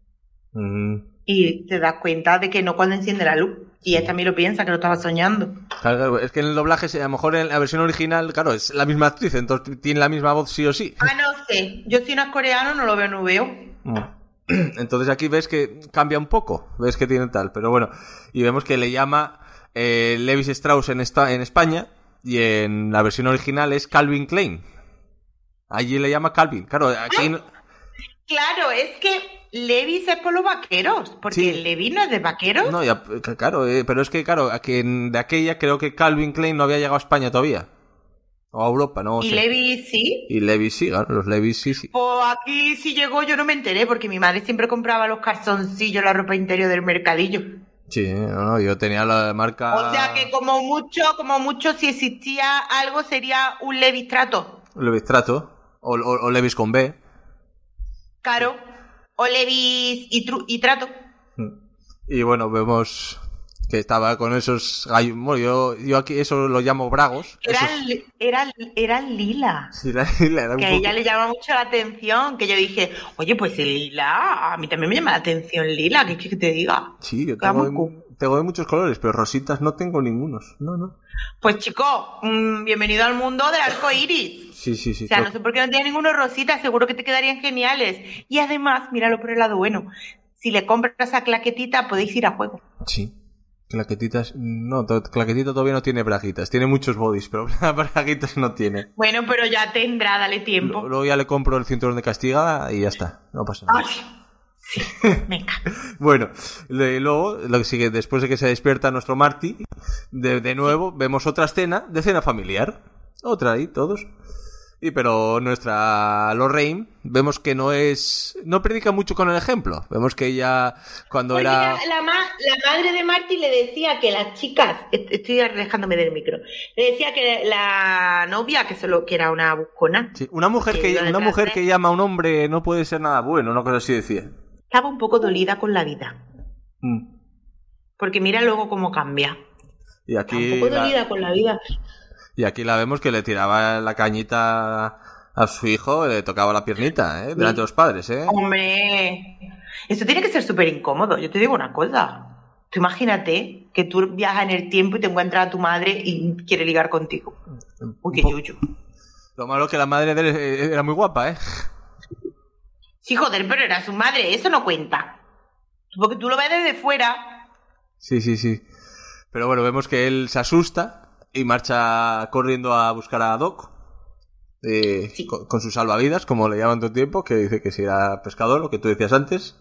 Mm, Y te das cuenta de que no cuando enciende la luz. Y él también lo piensa, que lo estaba soñando. claro, claro, es que en el doblaje, a lo mejor en la versión original, claro, es la misma actriz, entonces tiene la misma voz sí o sí. Ah, no sé. Yo si no es coreano, no lo veo, no veo. Mm. Entonces aquí ves que cambia un poco, ves que tiene tal, pero bueno, y vemos que le llama eh, Levis Strauss en, esta, en España y en la versión original es Calvin Klein. Allí le llama Calvin, claro, aquí no- Claro, es que Levis es por los vaqueros. Porque Sí. Levis no es de vaqueros. no, ya, claro, eh, pero es que claro, aquí en- de aquella creo que Calvin Klein no había llegado a España todavía, o a Europa, no y sé. Levis sí. Y Levis sí, claro, los Levis sí, sí. Pues aquí sí llegó, yo no me enteré, porque mi madre siempre compraba los calzoncillos, la ropa interior del mercadillo. Sí, no, no, yo tenía la marca... O sea que como mucho, como mucho, si existía algo, sería un Levis Trato. Levis Trato, o, o, o Levis con B. Caro. O Levis y, tru- y Trato. Y bueno, vemos Que estaba con esos gallos. Bueno, yo, yo aquí eso lo llamo bragos. Era, Esos... era, era lila. Sí, era lila, era un que a poco... ella le llama mucho la atención. Que yo dije, oye, pues el lila, a mí también me llama la atención lila. ¿Qué quieres que te diga? Sí, yo tengo de, tengo de muchos colores, pero rositas no tengo ningunos. No, no. Pues chico, mmm, bienvenido al mundo del arco iris. Sí, sí, sí. O sea, claro. no sé por qué no tiene ninguno rosita, seguro que te quedarían geniales. Y además, míralo por el lado bueno. Si le compras esa claquetita, podéis ir a juego. Sí. Claquetitas, no, Claquetita todavía no tiene braguitas, tiene muchos bodies, pero braguitas no tiene. Bueno, pero ya tendrá, dale tiempo. Luego ya le compro el cinturón de castigada y ya está, no pasa nada. Ay, sí, venga. Bueno, le, luego, lo que sigue, después de que se despierta nuestro Marty, de, de nuevo vemos otra escena de cena familiar, otra ahí, todos. Y pero nuestra Lorraine vemos que no es no predica mucho con el ejemplo. Vemos que ella cuando Porque era la, la, ma, la madre de Marty le decía que las chicas, estoy alejándome del micro, le decía que la novia que solo que era una buscona. Sí, una mujer que, que una mujer de... que llama a un hombre no puede ser nada bueno, una cosa así decía. Estaba un poco dolida con la vida. Mm. Porque mira luego cómo cambia. Y aquí Está un poco la... dolida con la vida. Y aquí la vemos que le tiraba la cañita a su hijo, le tocaba la piernita, ¿eh? Delante de los padres, ¿eh? Hombre, esto tiene que ser súper incómodo. Yo te digo una cosa. Tú imagínate que tú viajas en el tiempo y te encuentras a tu madre y quiere ligar contigo. Uy, qué po- yuyu. Lo malo es que la madre de él era muy guapa, ¿eh? Sí, joder, pero era su madre. Eso no cuenta. Porque tú lo ves desde fuera. Sí, sí, sí. Pero bueno, vemos que él se asusta y marcha corriendo a buscar a Doc eh, sí. con, con sus salvavidas, como le llaman todo el tiempo, que dice que si era pescador, lo que tú decías antes.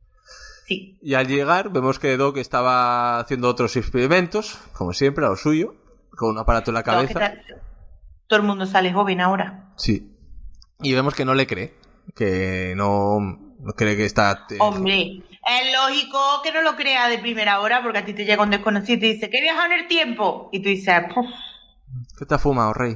Sí. Y al llegar vemos que Doc estaba haciendo otros experimentos, como siempre, a lo suyo, con un aparato en la cabeza. Todo el mundo sale joven ahora. Sí. Y vemos que no le cree, que no, no cree que está... Eh, Hombre... Es lógico que no lo crea de primera hora, porque a ti te llega un desconocido y te dice que he viajado en el tiempo. Y tú dices, Puf. ¿Qué te ha fumado, Rey?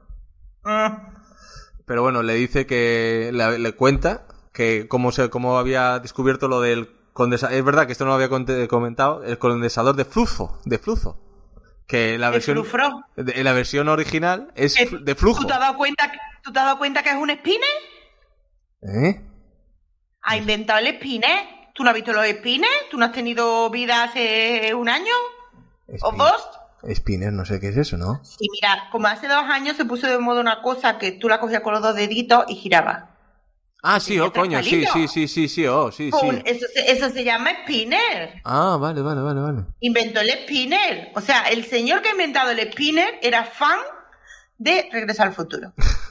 Mm. Pero bueno, le dice que le, le cuenta que cómo, se, cómo había descubierto lo del condensador. Es verdad que esto no lo había comentado, el condensador de flujo, de flujo. Que la versión, de, la versión original es ¿Eh? de flujo. ¿Tú te has dado cuenta, ¿tú te has dado cuenta que es un spinner? ¿Eh? ¿Ha inventado el spinner? ¿Tú no has visto los spinners? ¿Tú no has tenido vida hace un año? Spin- ¿O dos? Spinner, no sé qué es eso, ¿no? Sí, mira, como hace dos años se puso de moda una cosa que tú la cogías con los dos deditos y girabas. Ah, sí, oh, coño, sí, sí, sí, sí, sí, oh, sí, pues sí. Eso se, eso se llama spinner. Ah, vale, vale, vale, vale. Inventó el spinner. O sea, el señor que ha inventado el spinner era fan de Regresar al Futuro.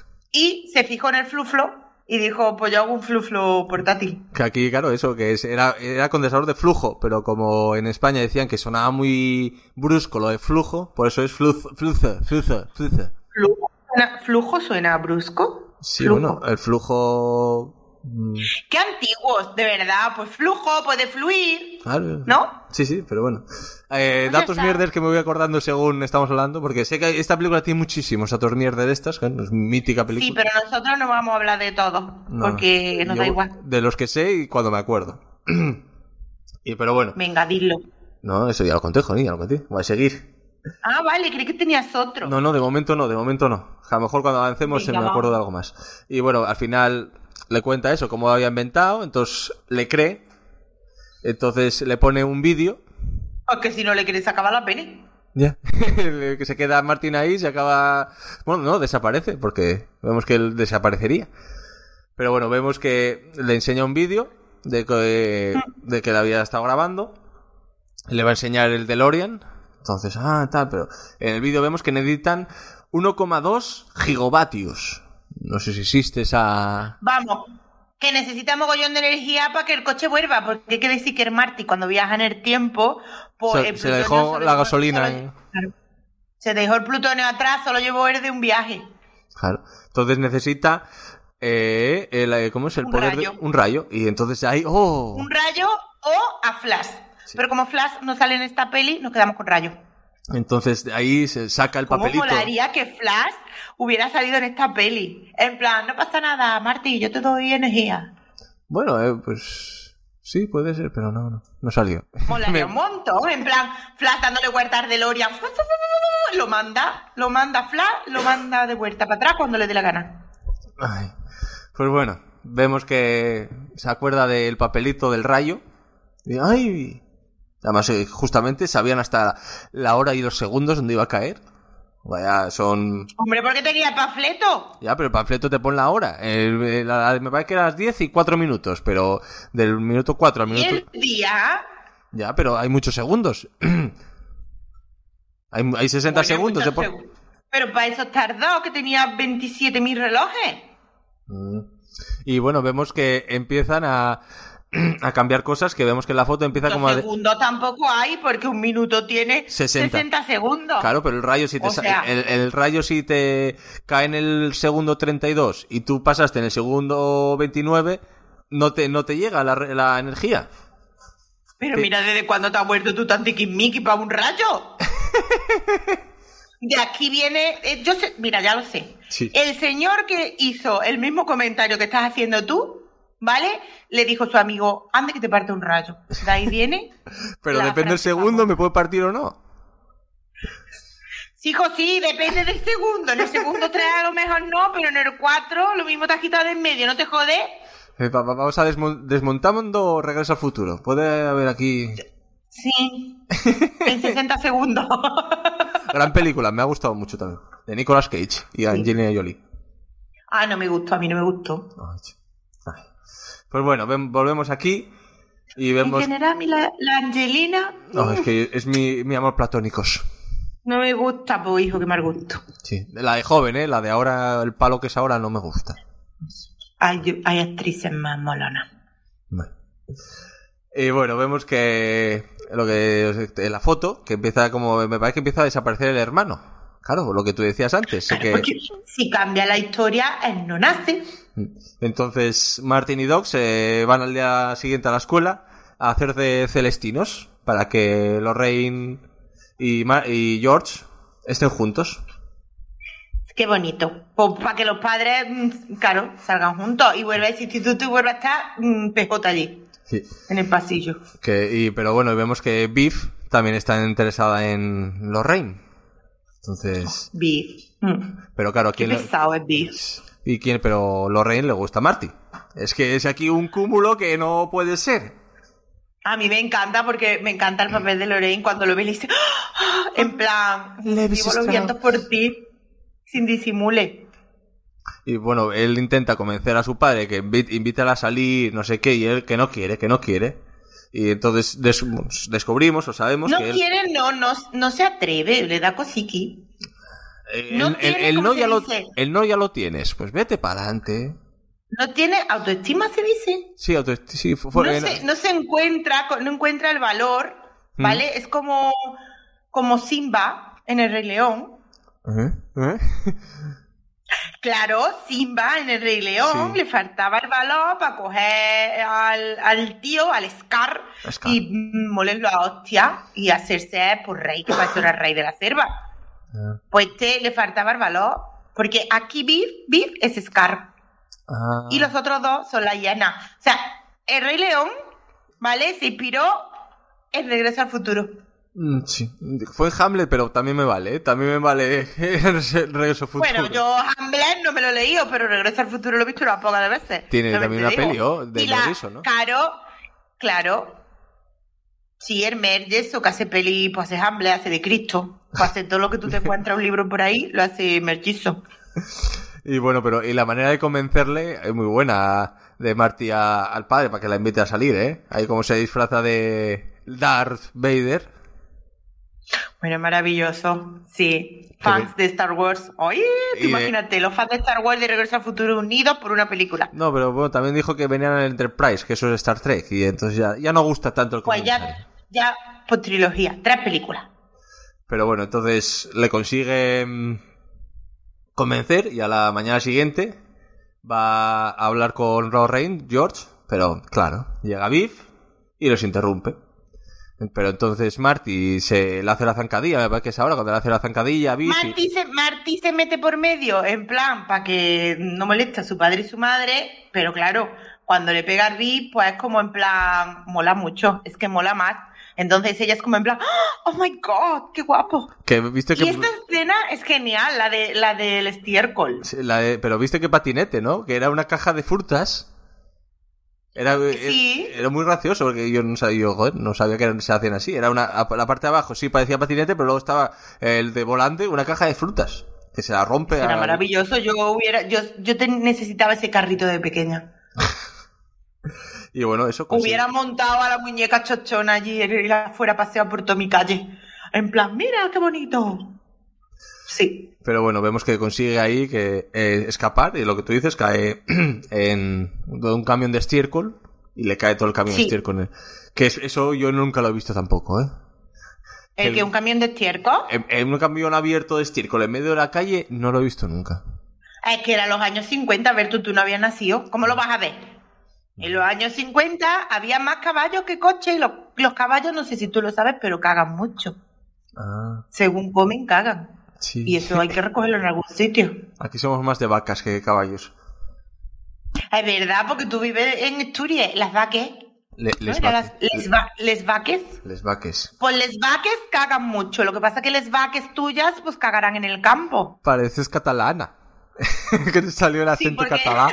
Y se fijó en el fluflo y dijo, pues yo hago un fluflo portátil. Que aquí, claro, eso, que es, era, era condensador de flujo, pero como en España decían que sonaba muy brusco lo de flujo, por eso es flujo, flujo, flujo, flujo. ¿Flujo suena, ¿flujo suena brusco? Sí, flujo. Bueno, el flujo... ¡Qué antiguos, de verdad! Pues flujo, puede fluir, claro. ¿no? Sí, sí, pero bueno. Eh, pues datos mierder que me voy acordando según estamos hablando, porque sé que esta película tiene muchísimos datos mierder de estas, que es mítica película. Sí, pero nosotros no vamos a hablar de todo, no, porque nos yo, da igual. De los que sé y cuando me acuerdo. Y pero bueno. Venga, dilo. No, eso ya lo conté, Joni, ya lo conté. Voy a seguir. Ah, vale, creí que tenías otro. No, no, de momento no, de momento no. A lo mejor cuando avancemos Venga, se me va. acuerdo de algo más. Y bueno, al final le cuenta eso, cómo lo había inventado, entonces le cree, entonces le pone un vídeo. Porque si no le quieres acabar la peli. Ya, que se queda Martin ahí, se acaba... Bueno, no, desaparece, porque vemos que él desaparecería. Pero bueno, vemos que le enseña un vídeo de que, de que la había estado grabando, le va a enseñar el DeLorean. Entonces, ah, tal, pero en el vídeo vemos que necesitan uno coma dos gigavatios. No sé si existe esa... Vamos, que necesita mogollón de energía para que el coche vuelva, porque hay que decir que el Marty cuando viaja en el tiempo... Pues, se, se le dejó la gasolina. Solo, claro, se dejó el plutonio atrás, solo llevó él de un viaje. Claro, entonces necesita... Eh, el, ¿Cómo es? El un poder rayo. de un rayo. Y entonces ahí... ¡Oh! Un rayo o a Flash. Sí. Pero como Flash no sale en esta peli, nos quedamos con rayo. Entonces de ahí se saca el papelito. ¿Cómo molaría que Flash hubiera salido en esta peli? En plan, no pasa nada, Marty, yo te doy energía. Bueno, eh, pues... Sí, puede ser, pero no, no, no salió. Molaría Me- un montón, en plan, Flash dándole vueltas al DeLorean. Lo manda, lo manda Flash, lo manda de vuelta para atrás cuando le dé la gana. Ay. Pues bueno, vemos que se acuerda del papelito del rayo. Y, ¡ay! Además, eh, justamente sabían hasta la hora y los segundos donde iba a caer. Vaya, son... Hombre, ¿por qué tenía el panfleto? Ya, pero el panfleto te pone la hora. El- el- la- me parece que era las diez y cuatro minutos, pero del minuto cuatro al ¿Y minuto... el día? Ya, pero hay muchos segundos. hay, hay sesenta Bueno, segundos. muchos de por- segundos. Pero para eso tardó, que tenía veintisiete mil relojes. Mm. Y bueno, vemos que empiezan a, a cambiar cosas, que vemos que la foto empieza Los como a... de- segundos tampoco hay, porque un minuto tiene sesenta. sesenta segundos. Claro, pero el rayo si te O sa- sea- el, el rayo si te cae en el segundo treinta y dos y tú pasaste en el segundo veintinueve, no te no te llega la, re- la energía. Pero Sí. mira, ¿desde cuándo te has vuelto tú tan tiquismiqui para un rayo? De aquí viene... eh, yo sé, mira, ya lo sé. Sí. El señor que hizo el mismo comentario que estás haciendo tú, ¿vale? Le dijo a su amigo, ande que te parte un rayo. De ahí viene... Pero la depende del frase segundo, famosa. me puede partir o no. Sí, hijo, sí, depende del segundo. En el segundo tres a lo mejor no, pero en el cuatro lo mismo te has quitado de en medio, ¿no te jodes? Eh, va- va- Vamos a desmon- desmontando Regreso al Futuro. Puede haber aquí... Sí, en sesenta segundos. Gran película, me ha gustado mucho también. De Nicolas Cage y Angelina Jolie. Ah, no me gustó, a mí no me gustó. Ay, ch- ay. Pues bueno, ven- volvemos aquí y En vemos... general, a mí la, la Angelina No, es que es mi, mi amor platónicos. no me gusta, pues hijo, que mal gusto. Sí, la de joven, ¿eh? La de ahora, el palo que es ahora, no me gusta. Hay, yo- hay actrices más molonas. Bueno. Y bueno, vemos que lo que en la foto, que empieza como, me parece que empieza a desaparecer el hermano. Claro, lo que tú decías antes. Claro, que... porque si cambia la historia, él no nace. Entonces Martin y Doc se van al día siguiente a la escuela a hacer de celestinos para que Lorraine y, Ma- y George estén juntos. Qué bonito. Pues para que los padres, mm, claro, salgan juntos y vuelva a ese instituto y vuelva a estar mm, P J allí, Sí. en el pasillo. Que, y, pero bueno, y vemos que Biff también está interesada en Lorraine. Entonces... Biff. Mm. Pero claro, Qué ¿quién le- pesado es Biff. ¿Y quién? Pero Lorraine le gusta a Marty. Es que es aquí un cúmulo que no puede ser. A mí me encanta porque me encanta el papel de Lorraine cuando lo ve y le dice, ¡ah! En plan, Levis vivo los Strauss. vientos por ti, sin disimule. Y bueno, él intenta convencer a su padre que invi- invítala a salir, no sé qué, y él que no quiere, que no quiere. Y entonces des- descubrimos o sabemos No que él... quiere, no, no, no se atreve, le da cosiqui. eh, no el, el- tiene, el ¿cómo no se ya lo, dice? el no ya lo tienes, pues vete para adelante. No tiene autoestima, se dice. Sí, auto, sí, fu- fue- No se, no se encuentra, no encuentra el valor, Mm. ¿vale? Es como, como Simba en el Rey León. ¿Eh? ¿Eh? Claro, Simba en el Rey León Sí. le faltaba el valor para coger al, al tío, al Scar, Scar. y mm, molerlo a hostia y hacerse por rey, que para eso era el rey de la selva. Ah. Pues este le faltaba el valor, porque aquí Biff, Biff es Scar Ah. y los otros dos son la hiena. O sea, el Rey León, ¿vale? Se inspiró en Regreso al Futuro. Mm, sí, fue en Hamlet, pero también me vale, ¿eh? También me vale Regreso al Futuro. Bueno, yo Hamlet no me lo he leído, pero Regreso al Futuro lo he visto unas pocas veces. Tiene También también te una digo. peli, ¿oh? De Y la- Mel Gibson, ¿no? Claro, claro. Sí, el Mel Gibson que hace peli, pues hace Hamlet, hace de Cristo. Pues hace todo lo que tú te encuentras un libro por ahí, lo hace Mel Gibson. Y bueno, pero y la manera de convencerle es muy buena de Marty a- al padre para que la invite a salir, ¿eh? Ahí como se disfraza de Darth Vader. Bueno, maravilloso. Sí, fans de Star Wars. Oye, tú Y de- imagínate, los fans de Star Wars de Regreso al Futuro unidos por una película. No, pero bueno, también dijo que venían al Enterprise, que eso es Star Trek, y entonces ya, ya no gusta tanto el Pues comentario. ya, ya, por trilogía, tres películas. Pero bueno, entonces le consigue mm, convencer y a la mañana siguiente va a hablar con Lorraine, George, pero claro, llega Biff y los interrumpe. Pero entonces Marty se le hace la zancadilla, me parece que es ahora cuando le hace la zancadilla a Biff. y- Marty se, Marty se mete por medio, en plan, para que no moleste a su padre y su madre, pero claro, cuando le pega el beat, pues es como en plan, mola mucho, es que mola más. Entonces ella es como en plan, oh my god, qué guapo. Que, ¿viste que... Y esta escena es genial, la de la del estiércol. La de... Pero viste que patinete, ¿no? Que era una caja de frutas. Era, sí. era, era muy gracioso, porque yo no sabía, yo, joder, no sabía que se hacían así. Era una, la parte de abajo sí parecía patinete, pero luego estaba el de volante, una caja de frutas, que se la rompe. Era a... maravilloso, yo hubiera, yo, yo te necesitaba ese carrito de pequeña. Y bueno, eso pues, hubiera sí. montado a la muñeca chochona allí y la fuera paseado por toda mi calle. En plan, mira qué bonito. Sí. Pero bueno, vemos que consigue ahí que eh, escapar, y lo que tú dices, cae en un camión de estiércol y le cae todo el camión sí. de estiércol. Que es, eso yo nunca lo he visto tampoco, ¿eh? ¿El, ¿El que un camión de estiércol? En, en un camión abierto de estiércol en medio de la calle no lo he visto nunca. Es que eran los años cincuenta, a ver, tú, tú no habías nacido. ¿Cómo lo vas a ver? En los años cincuenta había más caballos que coches y los, los caballos, no sé si tú lo sabes, pero cagan mucho. Ah. Según comen, cagan. Sí. Y eso hay que recogerlo en algún sitio. Aquí somos más de vacas que de caballos. Es verdad, porque tú vives en Asturias, las vaques. Le, les, ¿no? vaques. Las, les, va, les vaques. Les vaques. Pues les vaques cagan mucho. Lo que pasa es que les vaques tuyas, pues cagarán en el campo. Pareces catalana. Que te salió el acento sí, porque... catalán.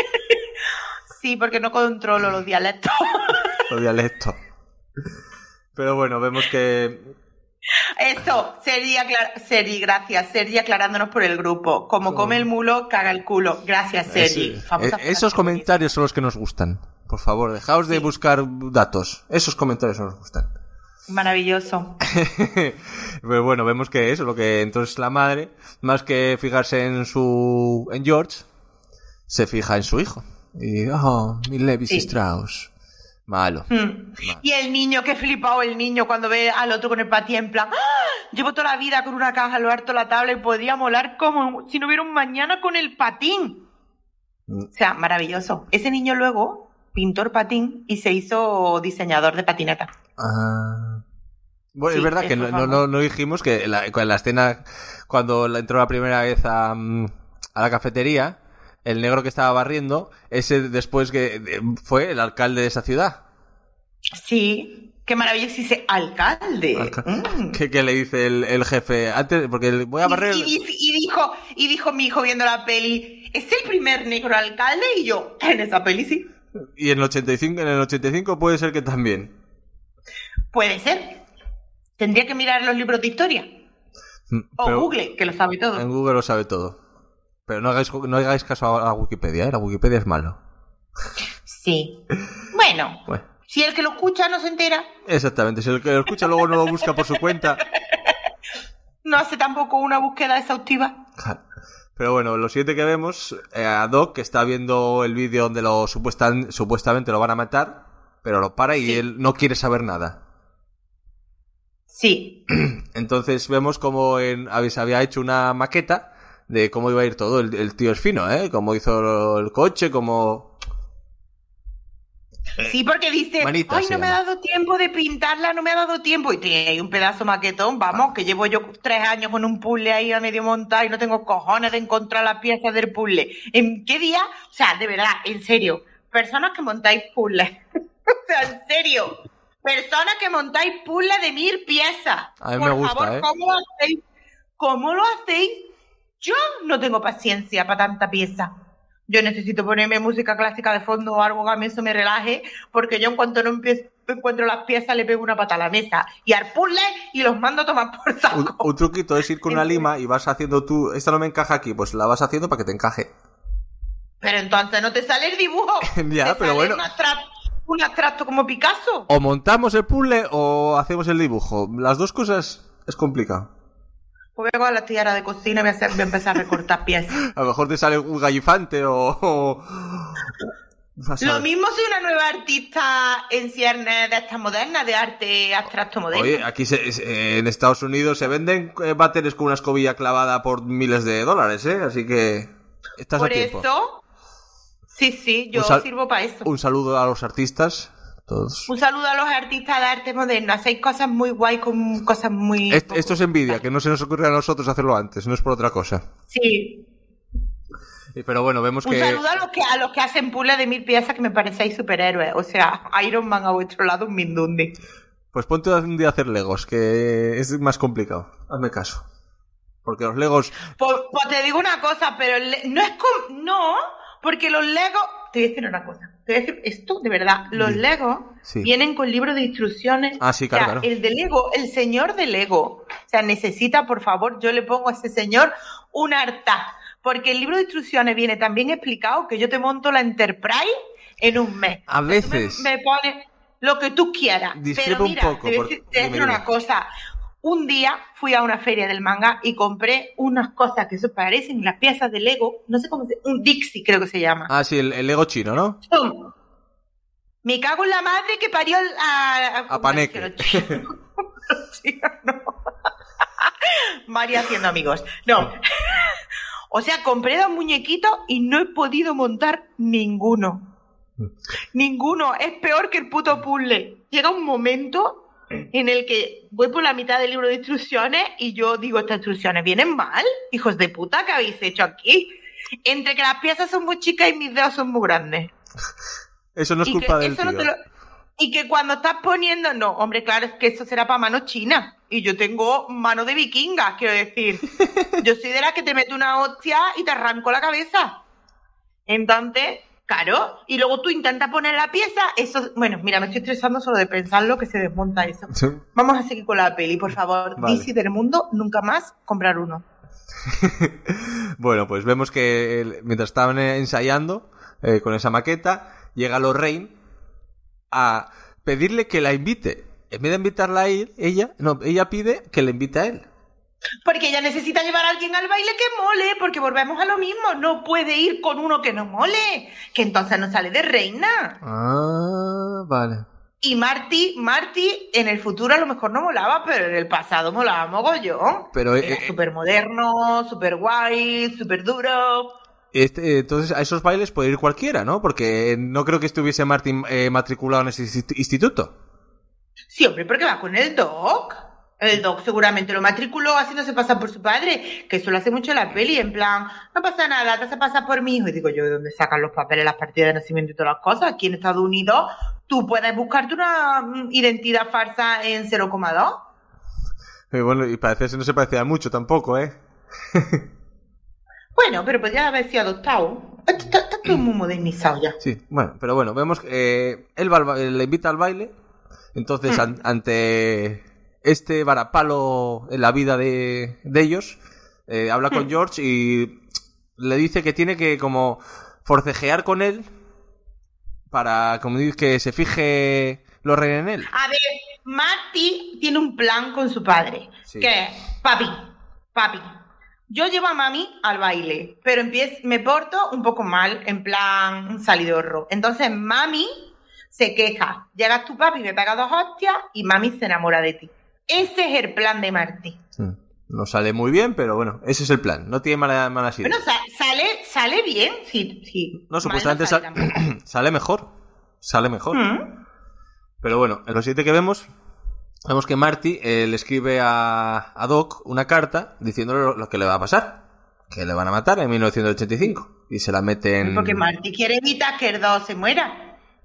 Sí, porque no controlo los dialectos. Los dialectos. Pero bueno, vemos que... Esto, Sergi, aclar... Sergi, gracias. Sergi aclarándonos por el grupo. Como come el mulo, caga el culo. Gracias, Sergi. Es, esos comentarios son los que nos gustan. Por favor, dejaos de sí. buscar datos. Esos comentarios nos gustan. Maravilloso. Pero bueno, vemos que eso, lo que entonces la madre, más que fijarse en su... en George, se fija en su hijo. Y, oh, mi Levi sí. Strauss. Malo. Mm. Malo. Y el niño, qué flipado el niño cuando ve al otro con el patín en plan, ¡ah! Llevo toda la vida con una caja a lo harto de la tabla y podría molar como si no hubiera un mañana con el patín. Mm. O sea, maravilloso. Ese niño luego pintó el patín y se hizo diseñador de patineta. Ah. Bueno, sí, es verdad que no, no, no, no dijimos que la, en la escena, cuando entró la primera vez a, a la cafetería, el negro que estaba barriendo, ese después que fue el alcalde de esa ciudad. Sí, qué maravilloso dice alcalde. Alca- mm. ¿Qué, ¿Qué le dice el, el jefe? Antes, porque voy a barrer... Y, y, y, dijo, y dijo mi hijo viendo la peli, ¿es el primer negro alcalde? Y yo, en esa peli sí. Y en el ochenta y cinco, en el ochenta y cinco puede ser que también. Puede ser. Tendría que mirar los libros de historia. O Pero Google, que lo sabe todo. En Google lo sabe todo. Pero no hagáis, no hagáis caso a la Wikipedia, ¿eh? La Wikipedia es malo. Sí. Bueno, bueno, si el que lo escucha no se entera. Exactamente, si el que lo escucha luego no lo busca por su cuenta. No hace tampoco una búsqueda exhaustiva. Pero bueno, lo siguiente que vemos, eh, a Doc, que está viendo el vídeo donde lo supuestan, supuestamente lo van a matar, pero lo para y sí. él no quiere saber nada. Sí. Entonces vemos como en, se había hecho una maqueta de cómo iba a ir todo. El, el tío es fino, ¿eh? Cómo hizo el coche, cómo... Sí, porque dice, Manita, ay, no llama. me ha dado tiempo de pintarla, no me ha dado tiempo. Y tiene ahí un pedazo maquetón, vamos, ah. que llevo yo tres años con un puzzle ahí a medio montar y no tengo cojones de encontrar las piezas del puzzle. ¿En qué día? O sea, de verdad, en serio, personas que montáis puzzles. O sea, en serio, personas que montáis puzzles de mil piezas. A mí Por me gusta, favor, ¿eh? ¿cómo lo hacéis? ¿Cómo lo hacéis? Yo no tengo paciencia para tanta pieza. Yo necesito ponerme música clásica de fondo o algo que a mí eso me relaje, porque yo en cuanto no empiezo, encuentro las piezas le pego una pata a la mesa y al puzzle y los mando a tomar por saco. Un, un truquito es ir con una lima y vas haciendo tú, esta no me encaja aquí, pues la vas haciendo para que te encaje. Pero entonces no te sale el dibujo. Ya, te pero sale bueno. Un abstracto, un abstracto como Picasso. O montamos el puzzle o hacemos el dibujo. Las dos cosas es complicado. Pues voy a la tiara de cocina y voy a, hacer, voy a empezar a recortar piezas. A lo mejor te sale un gallifante o... o... Lo mismo si una nueva artista en ciernes de estas modernas, de arte abstracto moderno. Oye, aquí se, en Estados Unidos se venden váteres con una escobilla clavada por miles de dólares, ¿eh? Así que estás por a tiempo. Eso, sí, sí, yo sal- sirvo para eso. Un saludo a los artistas. Todos. Un saludo a los artistas de arte moderno. Hacéis cosas muy guay con cosas muy... Est- esto es envidia, que no se nos ocurre a nosotros hacerlo antes, no es por otra cosa. Sí. Pero bueno, vemos Un que... Un saludo a los que a los que hacen puzzles de mil piezas que me parecéis superhéroes. O sea, Iron Man a vuestro lado, un mindundi. Pues ponte un día a hacer Legos, que es más complicado. Hazme caso. Porque los Legos... Pues, pues te digo una cosa, pero le- no es com- no, porque los Legos... Te voy a decir una cosa. Te voy a decir esto, de verdad. Los Sí. Legos Sí. vienen con libros de instrucciones. Ah, sí, claro, O sea, claro. el de Lego, el señor de Lego. O sea, necesita, por favor, yo le pongo a ese señor un harta. Porque el libro de instrucciones viene tan bien explicado que yo te monto la Enterprise en un mes. A O sea, tú veces... Me, me pones lo que tú quieras. Discrepo Pero un mira, poco, te voy a por- decir, te voy a dime, decir una dime. cosa. Un día fui a una feria del manga y compré unas cosas que eso parecen las piezas de Lego, no sé cómo se un Dixie creo que se llama. Ah, sí, el, el Lego chino, ¿no? ¡Pum! Me cago en la madre que parió al- a... A Paneque. Los chinos, los chinos no. María haciendo amigos. No. O sea, compré dos muñequitos y no he podido montar ninguno. Ninguno. Es peor que el puto puzzle. Llega un momento en el que voy por la mitad del libro de instrucciones y yo digo, estas instrucciones vienen mal, hijos de puta, ¿qué habéis hecho aquí? Entre que las piezas son muy chicas y mis dedos son muy grandes. Eso no es Y culpa que del eso no tío. te lo- y que cuando estás poniendo, no, hombre, claro, es que eso será para mano china. Y yo tengo mano de vikinga, quiero decir. Yo soy de las que te meto una hostia y te arranco la cabeza. Entonces, claro, y luego tú intentas poner la pieza, eso, bueno, mira, me estoy estresando solo de pensarlo que se desmonta eso. Sí. Vamos a seguir con la peli, por favor. Vale. D C del mundo, nunca más comprar uno. Bueno, pues vemos que el- mientras estaban eh, ensayando eh, con esa maqueta, llega Lorraine a pedirle que la invite. En vez de invitarla a él, ella, no, ella pide que le invite a él. Porque ella necesita llevar a alguien al baile que mole, porque volvemos a lo mismo, no puede ir con uno que no mole, que entonces no sale de reina. Ah, vale. Y Marty, Marty en el futuro a lo mejor no molaba, pero en el pasado molaba mogollón. Pero, Era eh, súper moderno, súper guay, súper duro. Este, entonces a esos bailes puede ir cualquiera, ¿no? Porque no creo que estuviese Martin eh, matriculado en ese insti- instituto. Sí, hombre, porque va con el doc. El doc seguramente lo matriculó haciéndose pasar por su padre, que eso lo hace mucho en la peli, en plan, no pasa nada, te hace pasar por mi hijo. Y digo yo, ¿de dónde sacan los papeles, las partidas de nacimiento y todas las cosas? Aquí en Estados Unidos tú puedes buscarte una mm, identidad falsa en cero coma dos. Eh, bueno, y parece que no se parecía mucho tampoco, ¿eh? Bueno, pero podría haber sido adoptado. Esto Está, está todo muy modernizado ya. Sí, bueno, pero bueno, vemos que eh, él va al ba- le invita al baile. Entonces, an- ante este varapalo en la vida de, de ellos, eh, habla con George y le dice que tiene que como forcejear con él para, como dice, que se fije Lorraine en él. A ver, Marty tiene un plan con su padre. Sí. Que es, papi, papi, yo llevo a mami al baile, pero empiezo, me porto un poco mal, en plan un salidorro. Entonces mami se queja. Llegas tu papi, me pega dos hostias y mami se enamora de ti. Ese es el plan de Marty. Mm. No sale muy bien, pero bueno, ese es el plan. No tiene mala, malas ideas. Bueno, sa- sale, sale bien, sí, sí. No, Mal supuestamente sale sal- tampoco. sale mejor. Sale mejor. Mm. Pero bueno, en lo siguiente que vemos, vemos que Marty eh, le escribe a, a Doc una carta diciéndole lo, lo que le va a pasar. Que le van a matar en mil novecientos ochenta y cinco. Y se la meten... Porque Marty quiere evitar que el dos se muera.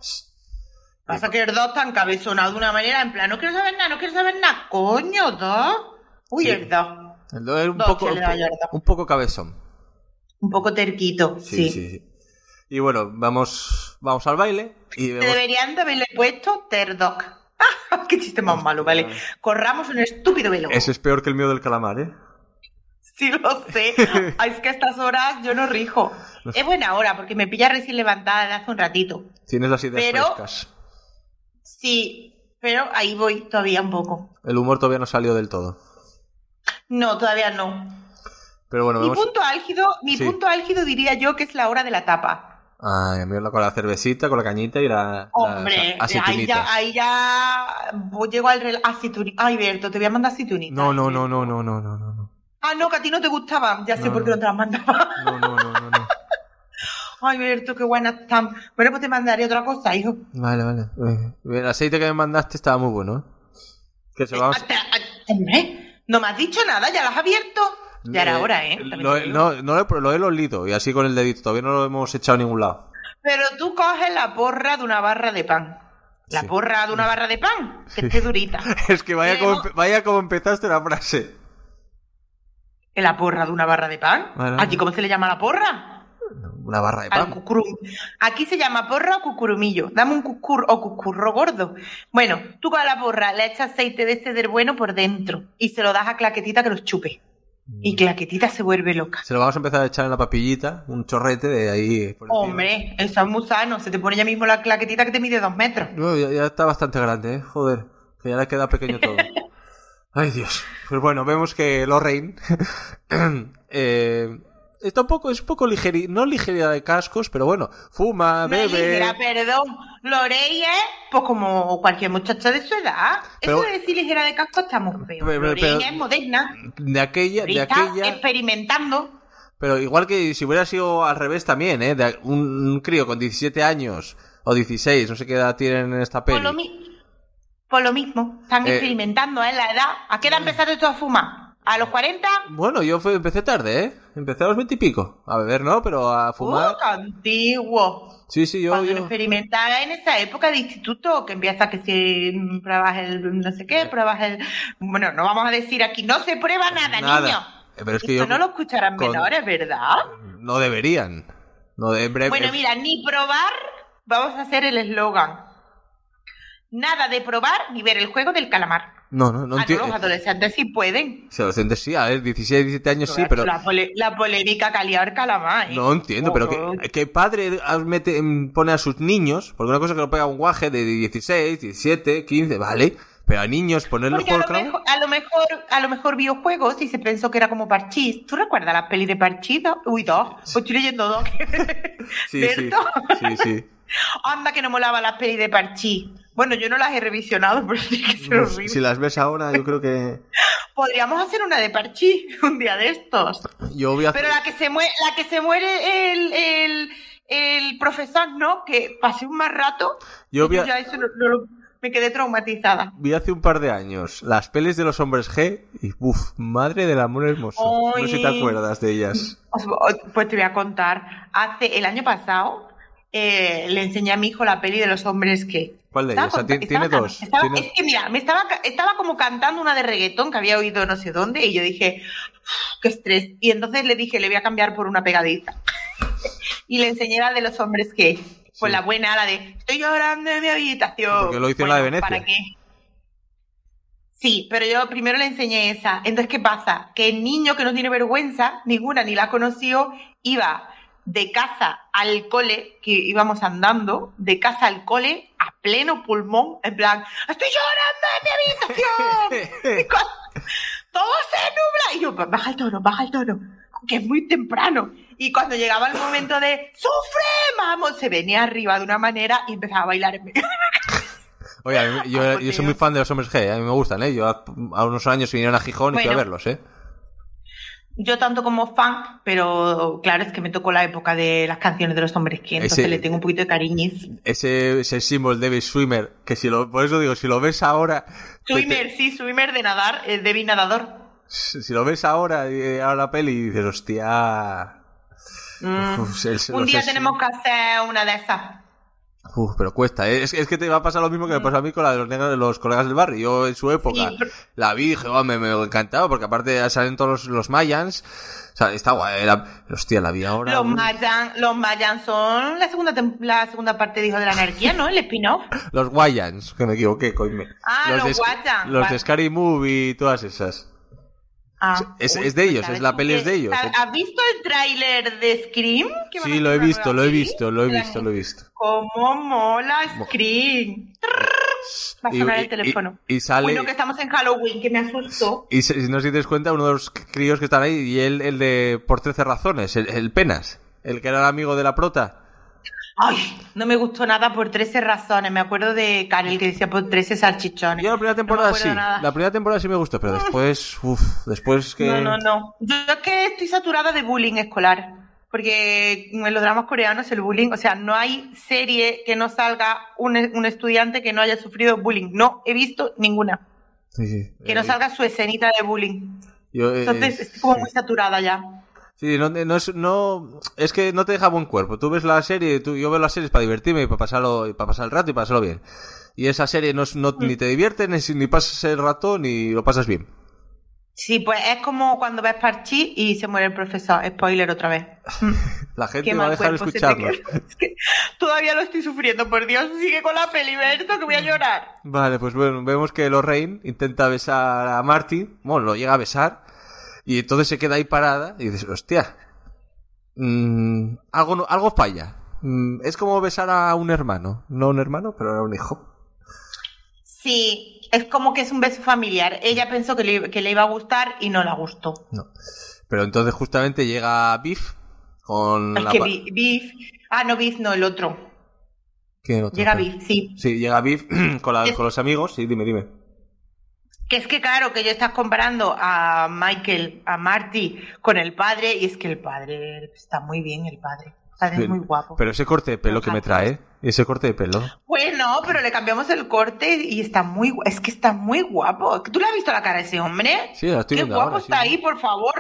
Pasa que el dos está encabezonado de una manera, en plan, no quiero saber nada, no quiero saber nada. Coño, dos. Uy, Sí. el dos. El Doc es un Doc poco, se le da a Jordan. un poco cabezón. Un poco terquito, Sí, sí. sí, sí. Y bueno, vamos, vamos al baile y Te vemos... deberían de haberle puesto Terdoc. ¡Ah! ¡Qué chiste más malo, vale! Corramos un estúpido velo. Ese es peor que el mío del calamar, ¿eh? Sí, lo sé. Ay, es que a estas horas yo no rijo. No sé. Es buena hora, porque me pilla recién levantada de hace un ratito. Tienes las ideas Pero- frescas. Sí, pero ahí voy todavía un poco. El humor todavía no salió del todo. No, todavía no. Pero bueno, Mi vemos... punto álgido, mi Sí. punto álgido diría yo que es la hora de la tapa. Ay, a mí con la cervecita, con la cañita y la... Hombre, las ahí aceitunitas. ya, ahí ya pues llego al rel... aceituni- Ay, Berto, te voy a mandar aceitunitas. No, no, no, no, no, no, no, no, no. Ah, no, que a ti no te gustaban. Ya sé No, por qué no. no te las mandaba. No, no, no, no, no. Ay, Berto, qué buenas están. Bueno, pues te mandaré otra cosa, hijo. Vale, vale. Eh, El aceite que me mandaste estaba muy bueno, ¿eh? Que se lo vamos... Eh, ah, ah, Hombre, no me has dicho nada, ya las has abierto. Ya era Eh, hora, ¿eh? Lo, he- no, no lo, he, lo he olido y así con el dedito. Todavía no lo hemos echado a ningún lado. Pero tú coges la porra de una barra de pan. La Sí. porra de una barra de pan, que Sí. esté durita. Es que vaya como, Tenemos- empe- vaya como empezaste la frase. ¿La porra de una barra de pan? Bueno. ¿Aquí cómo se le llama la porra? Una barra de Al pan. cucurum. Aquí se llama porra o cucurumillo. Dame un cucur o cucurro gordo. Bueno, tú con la porra le echas aceite de ese del bueno por dentro y se lo das a Claquetita que los chupe. Y Claquetita se vuelve loca. Se lo vamos a empezar a echar en la papillita, un chorrete de ahí. Por encima. Hombre, eso es muy sano. Se te pone ya mismo la Claquetita que te mide dos metros. No, ya, ya está bastante grande, ¿eh? Joder, que ya le queda pequeño todo. Ay, Dios. Pues bueno, vemos que Lorraine eh, está un poco, es un poco ligeri, no ligera de cascos, pero bueno, fuma, No es bebe. ligera, perdón. Lorey es pues como cualquier muchacha de su edad. Pero- Eso de decir ligera de casco está muy feo. Pero- Lorey pero- es moderna. De aquella, de Está aquella. experimentando. Pero igual que si hubiera sido al revés también, ¿eh? De un, un crío con diecisiete años o dieciséis, no sé qué edad tienen en esta peli. Por lo, mi- por lo mismo. Están Eh, experimentando, ¿eh? La edad. ¿A qué edad empezaste tú a fumar? ¿A los cuarenta? Bueno, yo fue- empecé tarde, ¿eh? Empecé a los veinte y pico. A beber, ¿no? Pero a fumar. ¡Uh, qué antiguo! Sí, sí, yo. Cuando yo... lo experimentaba en esa época de instituto, que empieza que si mm, pruebas el no sé qué, pruebas el... Bueno, no vamos a decir aquí, no se prueba nada, Nada. niño. Eh, pero es que Esto yo- no lo escucharán con- menores, ¿verdad? No deberían. No de... en breve- Bueno, mira, ni probar, vamos a hacer el eslogan. Nada de probar ni ver el juego del calamar. No, no, no Ah, no, entiendo. los adolescentes sí pueden. Sí, adolescentes sí, a ver, dieciséis, diecisiete años sí, pero. La, pole- la polémica que ha liado el calamar, ¿eh? No entiendo, pero Oh. que, que padre mete, pone a sus niños, porque una cosa es que lo pega un guaje de dieciséis, diecisiete, quince, vale, pero a niños ponerle el Porque a juego lo, del mejor, a lo mejor a lo mejor vio juegos y se pensó que era como Parchís. ¿Tú recuerdas las pelis de Parchís? Uy, dos. Pues estoy leyendo dos. Sí, sí, ¿Berto? sí, sí. Anda que no molaba las pelis de Parchís. Bueno, yo no las he revisionado, pero tiene que ser horrible. Si las ves ahora, yo creo que. Podríamos hacer una de Parchís un día de estos. Yo voy a hacer. Pero la que se muere, la que se muere el, el, el profesor, ¿no? Que pasé un más rato. Yo y voy a- ya eso no- no lo- me quedé traumatizada. Vi hace un par de años las pelis de los hombres G y uff, madre del amor hermoso. No sé si te Ay. acuerdas de ellas. Os- Pues te voy a contar. Hace el año pasado eh, le enseñé a mi hijo la peli de los hombres que. ¿Cuál de Estaba ellas? O sea, conta- ti- tiene estaba dos. can- estaba- Tiene- Es que mira, me estaba, ca- estaba como cantando una de reggaetón que había oído no sé dónde y yo dije, "Uf, qué estrés". Y entonces le dije, le voy a cambiar por una pegadiza. Y le enseñé la de los hombres que. Pues Sí. la buena, la de estoy llorando en mi habitación. Porque lo hizo en la de Venecia. ¿Para qué? Sí, pero yo primero le enseñé esa. Entonces, ¿qué pasa? Que el niño que no tiene vergüenza, ninguna ni la conoció, iba de casa al cole, que íbamos andando, de casa al cole, a pleno pulmón, en plan, estoy llorando en mi habitación. Y cuando- todo se nubla. Y yo, baja el tono, baja el tono, que es muy temprano. Y cuando llegaba el momento de, ¡sufre, vamos! Se venía arriba de una manera y empezaba a bailar en mi Oye, a mí- yo, yo soy muy fan de los hombres G, ¿eh? A mí me gustan, ¿eh? Yo a, a unos años vinieron a Gijón y fui a Bueno. verlos, ¿eh? Yo tanto como fan, pero claro, es que me tocó la época de las canciones de los hombres que entonces Ese- le tengo un poquito de cariñiz. Ese, ese símbolo David Swimmer, que si lo, por eso digo, si lo ves ahora, que te- Swimmer, sí, swimmer de nadar, el Debbie nadador. si lo ves ahora, eh, ahora la peli, y dices, hostia. Mm. Uf, el- Un los día es- tenemos que hacer una de esas. Uf, pero cuesta, ¿eh? Es, es que te va a pasar lo mismo que me pasó a mí con la de los, negros, de los colegas del barrio. Yo en su época Sí, pero- la vi y dije, oh, me, me encantaba, porque aparte salen todos los, los Mayans. O sea, está guay. Era, hostia, la vi ahora. Los uf. Mayan, los Mayan son la segunda tem- la segunda parte de Hijo de la Anarquía, ¿no? El spin-off. Los Wayans, que me equivoqué, coño. Ah, los de, Sk- Wayans, Los vale. de Scary Movie y todas esas. Ah, Es- uy, es de ellos, ¿sabes es la tú peli qué? es de ellos. ¿Has visto el tráiler de Scream? Que van a Sí, lo he hacer una visto, nueva lo he peli. visto, lo he La- visto, lo he visto. ¿Cómo mola Scream? Va a Y- sonar y- el teléfono. Y, y sale... Uy, no, que estamos en Halloween, que me asustó. Y si no sé si te das cuenta, uno de los críos que están ahí, y él, el de Por trece razones, el, el Penas, el que era el amigo de la prota. Ay, no me gustó nada por trece razones. Me acuerdo de Karel que decía por trece salchichones. Yo la primera temporada no me sí, acuerdo nada. la primera temporada sí me gustó, pero después, uff, después que... No, no, no. Yo es que estoy saturada de bullying escolar. Porque en los dramas coreanos el bullying, o sea, no hay serie que no salga un, un estudiante que no haya sufrido bullying. No he visto ninguna. Sí, sí. Que no Eh, salga su escenita de bullying. Yo, eh, Entonces, estoy como sí. muy saturada ya. Sí, no, no, es, no, es que no te deja buen cuerpo. Tú ves la serie, tú, yo veo las series para divertirme y para pasarlo, y para pasar el rato y pasarlo bien. Y esa serie no, no Mm. ni te divierte, ni, ni pasas el rato, ni lo pasas bien. Sí, pues es como cuando ves Parchís y se muere el profesor. Spoiler otra vez. Mm. La gente Qué va a mal dejar de cuerpo se te escucharnos. queda. Es que todavía lo estoy sufriendo, por Dios. Sigue con la peli, Berto, que voy a llorar. Vale, pues bueno, vemos que Lorraine intenta besar a Martin, bueno, lo llega a besar, y entonces se queda ahí parada y dices, hostia, mmm, algo, no- algo falla. Mm, es como besar a un hermano, no un hermano, pero a un hijo. Sí, es como que es un beso familiar. Ella pensó que le, que le iba a gustar y no le gustó. No. Pero entonces justamente llega Biff con Es la... que pa- Bi- Biff... Ah, no, Biff no, el otro. ¿Qué otro? Llega Biff, sí. Sí, llega Biff con, la- Es, con los amigos, sí, dime, dime. que es que claro, que yo estás comparando a Michael, a Marty, con el padre, y es que el padre está muy bien, el padre. El padre es muy guapo. Pero ese corte de pelo que me trae, ese corte de pelo... Bueno, pero le cambiamos el corte y está muy gu- es que está muy guapo. ¿Tú le has visto la cara a ese hombre? Sí, la estoy Qué viendo guapo ahora, está sí. ahí, por favor.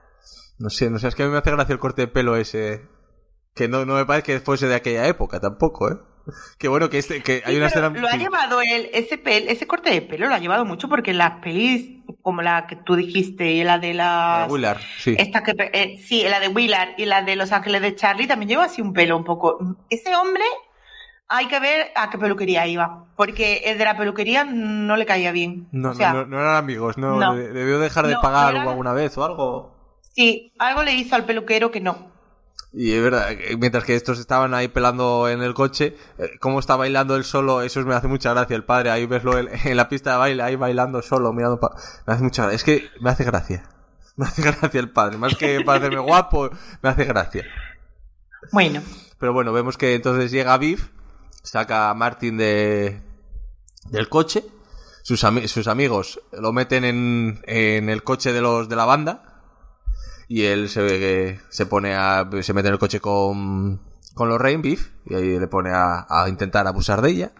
No sé, no sé, es que a mí me hace gracia el corte de pelo ese. Que no, no me parece que fuese de aquella época tampoco, ¿eh? Que bueno, que este, que hay Sí, una pero escena... lo ha sí. llevado él, ese pel, ese corte de pelo lo ha llevado mucho porque en las pelis, como la que tú dijiste, y la de La las... de Willard, sí. Esta que, eh, sí, la de Willard y la de Los Ángeles de Charlie también lleva así un pelo un poco... Ese hombre, hay que ver a qué peluquería iba, porque el de la peluquería no le caía bien. No, o sea, no, no, no eran amigos, no, no. de- debió dejar de No, pagar no eran- alguna vez o algo. Sí, algo le hizo al peluquero que no. Y es verdad, que mientras que estos estaban ahí pelando en el coche, eh, cómo está bailando él solo, eso me hace mucha gracia. El padre, ahí veslo en, en la pista de baile, ahí bailando solo, mirando pa... Me hace mucha gracia, es que me hace gracia. Me hace gracia el padre, más que parecerme guapo, me hace gracia. Bueno, Pero bueno, vemos que entonces llega Biff, saca a Martin de, del coche, sus, ami- sus amigos lo meten en, en el coche de los de la banda y él se, se pone a se mete en el coche con, con Lorraine, Biff, y ahí le pone a, a intentar abusar de ella.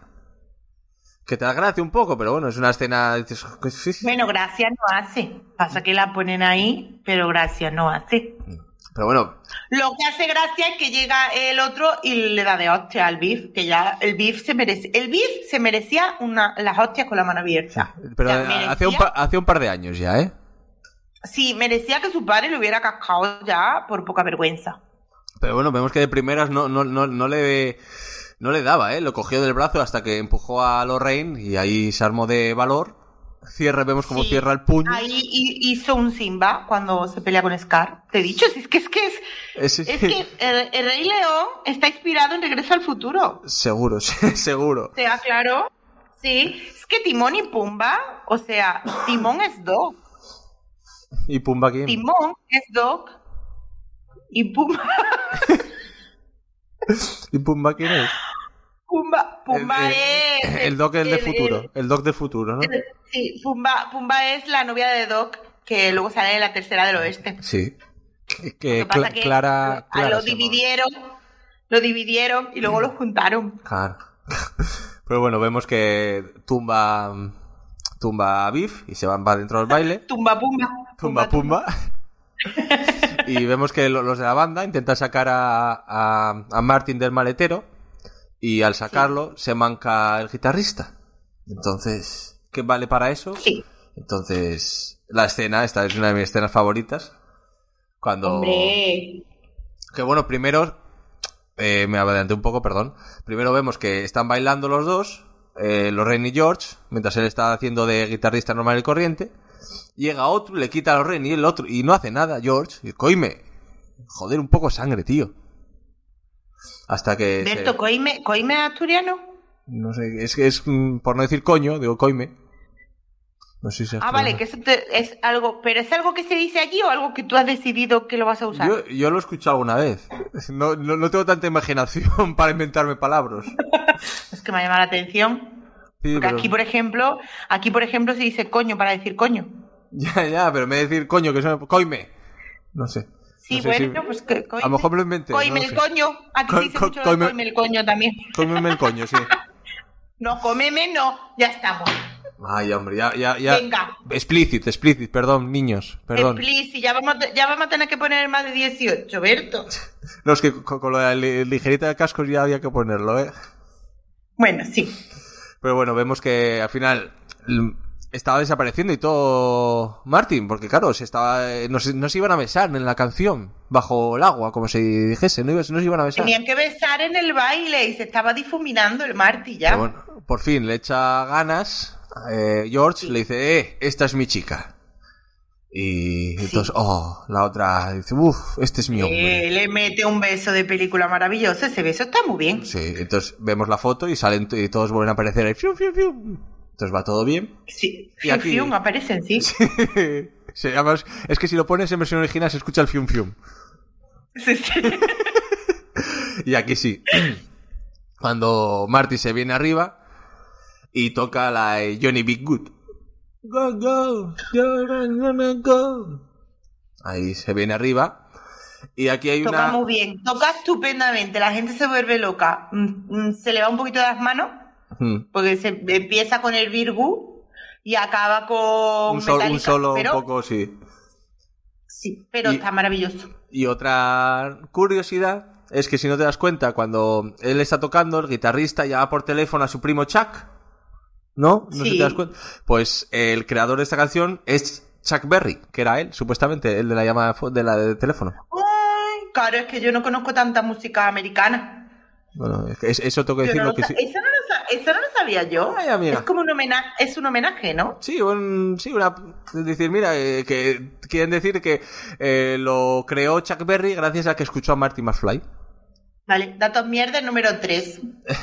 Que te da gracia un poco, pero bueno, es una escena... Dices, bueno, gracias no hace. Pasa que la ponen ahí, pero gracias no hace. pero bueno, Lo que hace gracia es que llega el otro y le da de hostia al Biff, que ya el Biff se merece, el Biff se merecía una, las hostias con la mano abierta. pero O sea, merecía- hace un, pa- hace un par de años ya, ¿eh? Sí, merecía que su padre le hubiera cascado ya por poca vergüenza. Pero bueno, vemos que de primeras no, no, no, no le no le daba, ¿eh? Lo cogió del brazo hasta que empujó a Lorraine y ahí se armó de valor. Cierre, vemos cómo Sí, cierra el puño. Ahí hi- hizo un Simba cuando se pelea con Scar. Te he dicho, si es que es que es, Ese- es que el, el Rey León está inspirado en Regreso al Futuro. Seguro, sí, seguro. O sea, claro. Sí, es que Timón y Pumba, o sea, Timón es Dog. ¿Y Pumba quién? Timón es Dog. Y Pumba, ¿Y Pumba quién es? Pumba, Pumba el, el, es... el Doc el, del el- futuro. El Doc del futuro, ¿no? el- sí, Pumba, Pumba es la novia de Doc, que luego sale en la tercera del oeste. Sí. Que, Lo que Cla- pasa que Clara, a Clara lo se llama. dividieron, lo dividieron y luego lo juntaron. Claro. Pero bueno, vemos que tumba tumba a Biff y se van va dentro del baile. Tumba, pumba. Pumba, pumba. Y vemos que lo- los de la banda intentan sacar a, a, a Martin del maletero y al sacarlo se manca el guitarrista. Entonces, ¿qué vale para eso? Sí. Entonces, la escena, esta es una de mis escenas favoritas. Cuando... Hombre. Que bueno, primero... Eh, me adelanté un poco, perdón. Primero vemos que están bailando los dos, eh, Lorraine y George, mientras él está haciendo de guitarrista normal y corriente. Llega otro, le quita a Lorraine y el otro, y no hace nada, George. Y coime, joder, un poco de sangre, tío. Hasta que... Berto, se- ¿coime, ¿coime asturiano? No sé, es que es, mm, por no decir coño, digo coime. No sé si es Ah, vale, que eso te- es algo... ¿Pero es algo que se dice allí o algo que tú has decidido que lo vas a usar? Yo, yo lo he escuchado alguna vez. No, no, no tengo tanta imaginación para inventarme palabras. Es que me ha llamado la atención. Sí, Porque pero- aquí, por ejemplo, aquí, por ejemplo, se dice coño para decir coño. Ya, ya, pero me de decir coño, que suena... Coime. No sé. Sí, No sé bueno, si- pues que coime. A lo mejor me lo inventé. Coime no lo el sé. coño. Aquí Co- se dice co- mucho lo de coime- coime el coño también. Cómeme el coño, sí. No, cómeme no. Ya estamos. Ay, hombre, ya, ya, ya. Venga. Explícit, explícit, perdón, niños, perdón. Explícit, ya vamos, ya vamos a tener que poner más de dieciocho, Berto. No, es que con, con lo de la ligerita de cascos ya había que ponerlo, ¿eh? Bueno, sí. Pero bueno, vemos que al final estaba desapareciendo y todo Martin, porque claro, se estaba, no se, no se iban a besar en la canción, bajo el agua, como si dijese, no, no se iban a besar. Tenían que besar en el baile y se estaba difuminando el Marty ya. Pero bueno, por fin le echa ganas. Eh, George sí. Le dice, eh, esta es mi chica. Y sí. Entonces, oh, la otra dice, uff, este es mi hombre. Eh, le mete un beso de película maravilloso, ese beso está muy bien. Sí, entonces vemos la foto y salen y todos vuelven a aparecer ahí, fiu, fiu, fiu. Entonces va todo bien. Sí, fium, aquí... fium, aparecen, sí. sí. Se llama, es que si lo pones en versión original se escucha el fium, fium. Sí, sí. Y aquí sí. Cuando Marty se viene arriba y toca la Johnny B. Good. Go, go, go, go, go. Ahí se viene arriba. Y aquí hay toca una... Toca muy bien, toca estupendamente. La gente se vuelve loca. Se le va un poquito de las manos. Hmm. Porque se empieza con el Virgu y acaba con un, sol, un solo pero... un poco, sí. Sí, pero y, está maravilloso. Y otra curiosidad es que si no te das cuenta, cuando él está tocando, el guitarrista llama por teléfono a su primo Chuck, ¿no? No sí. sé si te das cuenta. Pues el creador de esta canción es Chuck Berry, que era él, supuestamente, el de la llamada de la de teléfono. Ay, claro, es que yo no conozco tanta música americana. Bueno, es, eso tengo que decirlo no que sí. Eso no, lo, eso no lo sabía yo. Ay, amiga. Es como un homenaje, es un homenaje, ¿no? Sí, un, sí, una, es decir, mira, eh, que quieren decir que eh, lo creó Chuck Berry gracias a que escuchó a Marty McFly. Vale, datos mierda número tres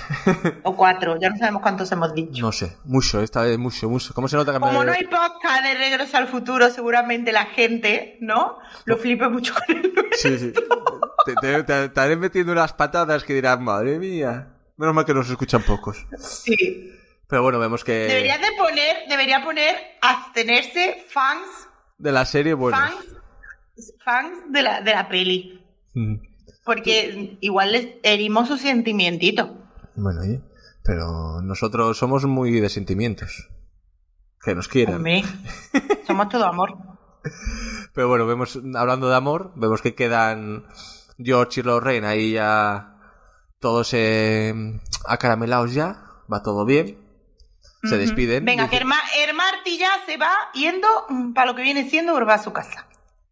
o cuatro, ya no sabemos cuántos hemos dicho. No sé, mucho, esta vez mucho, mucho. ¿Cómo se nota que Como me... no hay podcast de Regreso al Futuro, seguramente la gente, ¿no? Lo flipe mucho con el nuestro. Sí, sí. Te, te, te, te haré metiendo unas patadas que dirán, madre mía. Menos mal que nos escuchan pocos. Sí. Pero bueno, vemos que... Deberías de poner, debería poner abstenerse fans... De la serie, bueno. Fans, fans de la, de la peli. Mm. Porque sí. Igual les herimos sus sentimientitos. Bueno, oye, pero nosotros somos muy de sentimientos. Que nos quieran. Hombre, somos todo amor. Pero bueno, vemos, hablando de amor, vemos que quedan George y Lorraine ahí ya todos eh, acaramelados ya, va todo bien, se despiden. Venga, dicen... que el, el Marty ya se va yendo para lo que viene siendo volver a su casa.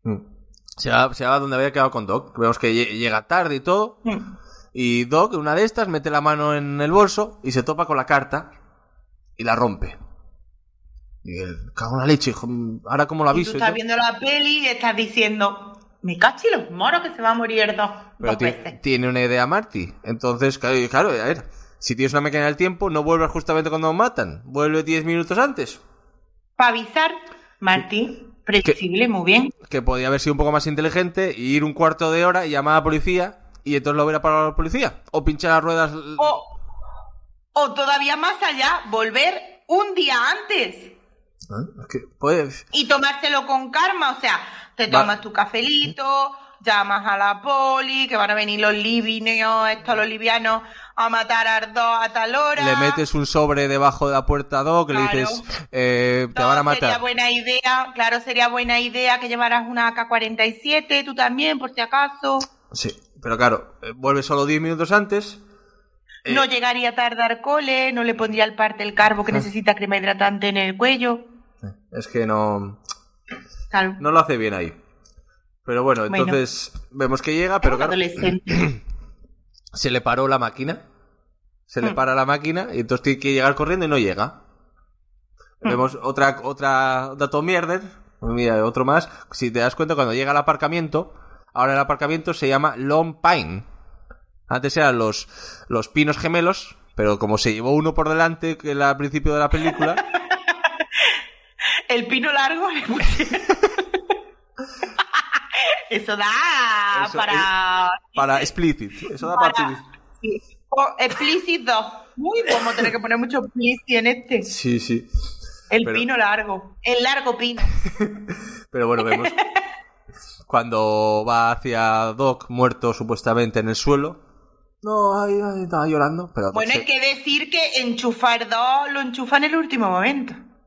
Se va, se va donde había quedado con Doc, vemos que llega tarde y todo, mm. y Doc, una de estas, mete la mano en el bolso y se topa con la carta y la rompe. Y él, cago en la leche, hijo, ahora cómo lo aviso. Y tú estás viendo la peli y estás diciendo, me cachi los moros que se va a morir dos, Pero dos t- veces. Tiene una idea Marty. Entonces, claro, claro, a ver, si tienes una máquina del tiempo, no vuelves justamente cuando nos matan. Vuelve diez minutos antes. Para avisar, Marty, previsible, muy bien. Que podía haber sido un poco más inteligente y ir un cuarto de hora y llamar a la policía y entonces lo hubiera parado la policía. O pinchar las ruedas. O, o todavía más allá, volver un día antes. ¿Eh? Es que puedes... Y tomárselo con calma, o sea, te tomas Va. tu cafelito, llamas a la poli, que van a venir los libios, estos los livianos, a matar a dos a tal hora. Le metes un sobre debajo de la puerta, Doc, que claro. le dices, eh, te van a matar. Sería buena idea, claro, sería buena idea que llevaras una A K cuarenta y siete, tú también, por si acaso. Sí, pero claro, vuelve solo diez minutos antes... Eh... No llegaría tarde al cole, no le pondría el parte el carbo que eh. necesita crema hidratante en el cuello. Es que no... Claro. No lo hace bien ahí. Pero bueno, bueno. entonces vemos que llega, pero claro... Se le paró la máquina. Se hmm. le para la máquina y entonces tiene que llegar corriendo y no llega. Hmm. Vemos otra, otra dato mierder. Mira, otro más. Si te das cuenta, cuando llega al aparcamiento, ahora el aparcamiento se llama Long Pine. Antes eran los, los pinos gemelos, pero como se llevó uno por delante, que era al principio de la película... El pino largo le pusieron. Eso da eso para... Es, para explicit. Eso da para... para sí. O explicit dos. Uy, vamos a tener que poner mucho explicit en este. Sí, sí. El Pero... pino largo. El largo pino. Pero bueno, vemos... Cuando va hacia Doc, muerto supuestamente en el suelo... No, ay, ay, estaba llorando. Pero bueno, se... hay que decir que enchufar dos lo enchufa en el último momento.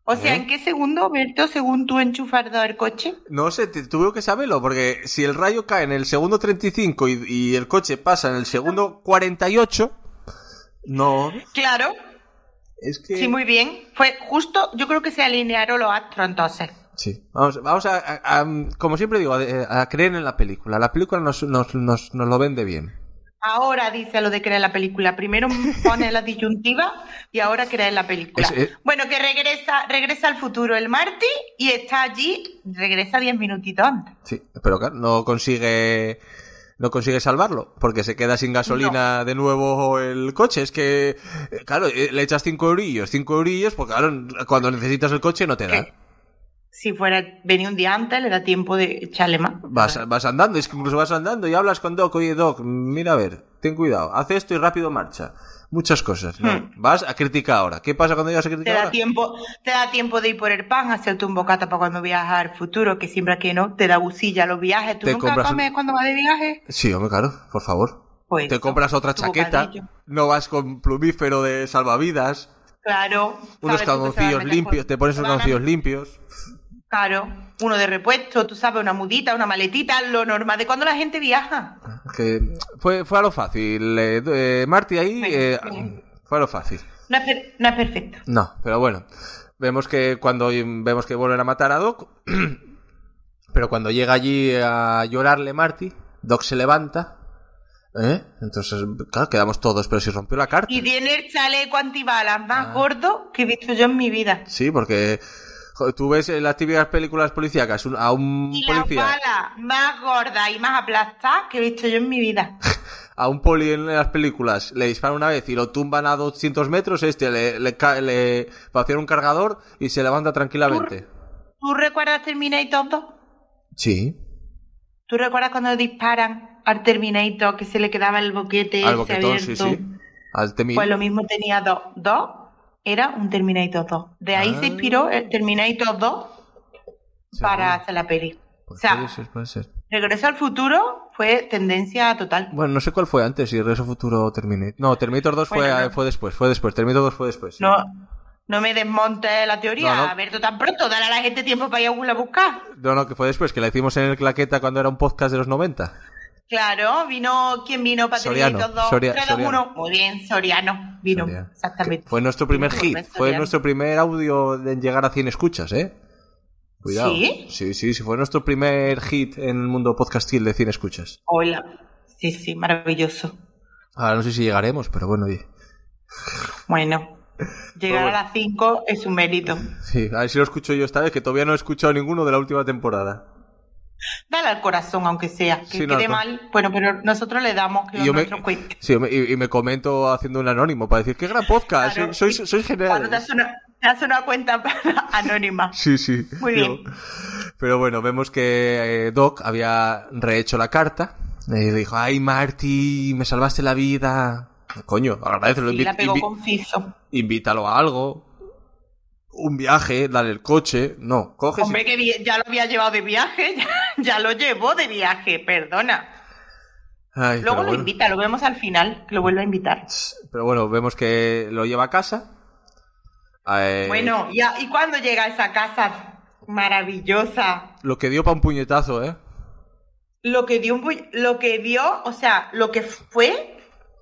O sea, ¿Eh? ¿en qué segundo, Berto, según tú enchufas el coche? No sé, te- tuve que saberlo, porque si el rayo cae en el segundo treinta y cinco y, y el coche pasa en el segundo cuarenta y ocho, no... Claro, Es que... sí, muy bien. Fue justo, yo creo que se alinearon los astros entonces. Sí, vamos, vamos a, a- a- como siempre digo, a, a creer en la película. La película nos, nos, nos, nos lo vende bien. Ahora dice lo de creer la película. Primero pone la disyuntiva y ahora cree la película. Es- es- Bueno, que regresa, regresa al futuro el Marty y está allí, regresa diez minutitos antes. Sí, pero claro, no consigue... No consigue salvarlo, porque se queda sin gasolina de nuevo el coche. Es que, eh, claro, eh, le echas cinco eurillos, cinco eurillos, porque claro, cuando necesitas el coche no te da. ¿Qué? Si fuera venía un día antes, le da tiempo de echarle más. Vas, vas andando, es que incluso vas andando y hablas con Doc. Oye, Doc, mira a ver, ten cuidado, haz esto y rápido marcha. Muchas cosas, ¿no? Hmm. Vas a crítica ahora. ¿Qué pasa cuando llegas a Te crítica da ahora? tiempo, te da tiempo de ir por el pan, hacerte un bocata para cuando viajas al futuro, que siempre que no, te da busilla los viajes. ¿Tú Te nunca compras un- comes cuando vas de viaje? Sí, hombre, claro, por favor. Pues Te eso, compras otra tu chaqueta, bocadillo. no vas con plumífero de salvavidas, Claro. unos sabes tú que se va a calzoncillos meter limpios, por- te pones unos van a- calzoncillos limpios. Claro, uno de repuesto, tú sabes, una mudita, una maletita, lo normal de cuando la gente viaja. Que fue, fue a lo fácil. Eh, eh, Marty ahí Bueno, eh, sí. fue a lo fácil. No es, per- no es perfecto. No, pero bueno. Vemos que cuando vemos que vuelven a matar a Doc, pero cuando llega allí a llorarle Marty, Doc se levanta. ¿Eh? Entonces, claro, quedamos todos, pero si rompió la carta. Y tiene el chaleco antibalas más Ah. gordo que he visto yo en mi vida. Sí, porque joder, tú ves en las típicas películas policíacas un- a un Y la policía, bala más gorda y más aplastada que he visto yo en mi vida. a un poli en las películas le disparan una vez y lo tumban a doscientos metros, este le, le, ca- le vacía un cargador y se levanta tranquilamente. ¿Tú recuerdas Terminator dos? Sí, ¿Tú recuerdas cuando disparan al Terminator que se le quedaba el boquete al ese boquetón, sí, abierto? sí. Al T mil. Pues lo mismo tenía dos. Dos era un Terminator dos. De ahí Ah. se inspiró el Terminator dos para hacer la peli. O Pues sea, puede ser, puede ser. Regreso al futuro fue tendencia total. Bueno, no sé cuál fue antes, si Regreso al Futuro o Terminator. No, Terminator dos fue, Bueno, no. fue después, fue después. Terminator dos fue después. Sí. No, no me desmontes la teoría, No, no. a ver tú tan pronto, dale a la gente tiempo para ir a buscar. no, no, que fue después, que la hicimos en el Claqueta cuando era un podcast de los noventa. Claro, vino, ¿quién vino para Soriano, Terminator dos? Soria- tres, dos, Soriano. uno. Muy bien, Soriano vino, Soriano. exactamente. Que fue nuestro primer Vino hit, Rubén fue Soriano. nuestro primer audio en llegar a cien escuchas, ¿eh? Cuidado. ¿Sí? Sí, sí, sí, fue nuestro primer hit en el mundo podcastil de cien escuchas. Hola. Sí, sí, maravilloso. Ahora no sé si llegaremos, pero bueno, oye. Bueno, llegar Bueno. a las cinco es un mérito. Sí, a ver si lo escucho yo esta vez, que todavía no he escuchado ninguno de la última temporada. Dale al corazón, aunque sea. Que Sí, no, quede no. mal, bueno, pero nosotros le damos que Y yo me, nuestro cuente. sí, me- y, y me comento haciendo un anónimo para decir, qué gran podcast, Claro, sois, sois, sois Cuando te geniales. hace una, te hace una cuenta anónima. Sí, sí. Muy Digo, bien. pero bueno, vemos que eh, Doc había rehecho la carta. Y dijo, ay, Marty, me salvaste la vida. Coño, agradecelo. Sí, invi- la pegó invi- conciso. invítalo a algo. Un viaje, dale el coche. No, coges y- Hombre, que bien, ya lo había llevado de viaje, ya, ya lo llevó de viaje, perdona. Ay, Luego pero lo bueno. invita, lo vemos al final, que lo vuelve a invitar. Pero bueno, vemos que lo lleva a casa. Eh, Bueno, ya, ¿y cuándo llega a esa casa maravillosa? Lo que dio para un puñetazo, ¿eh? Lo que dio un pu- lo que dio, o sea, lo que fue,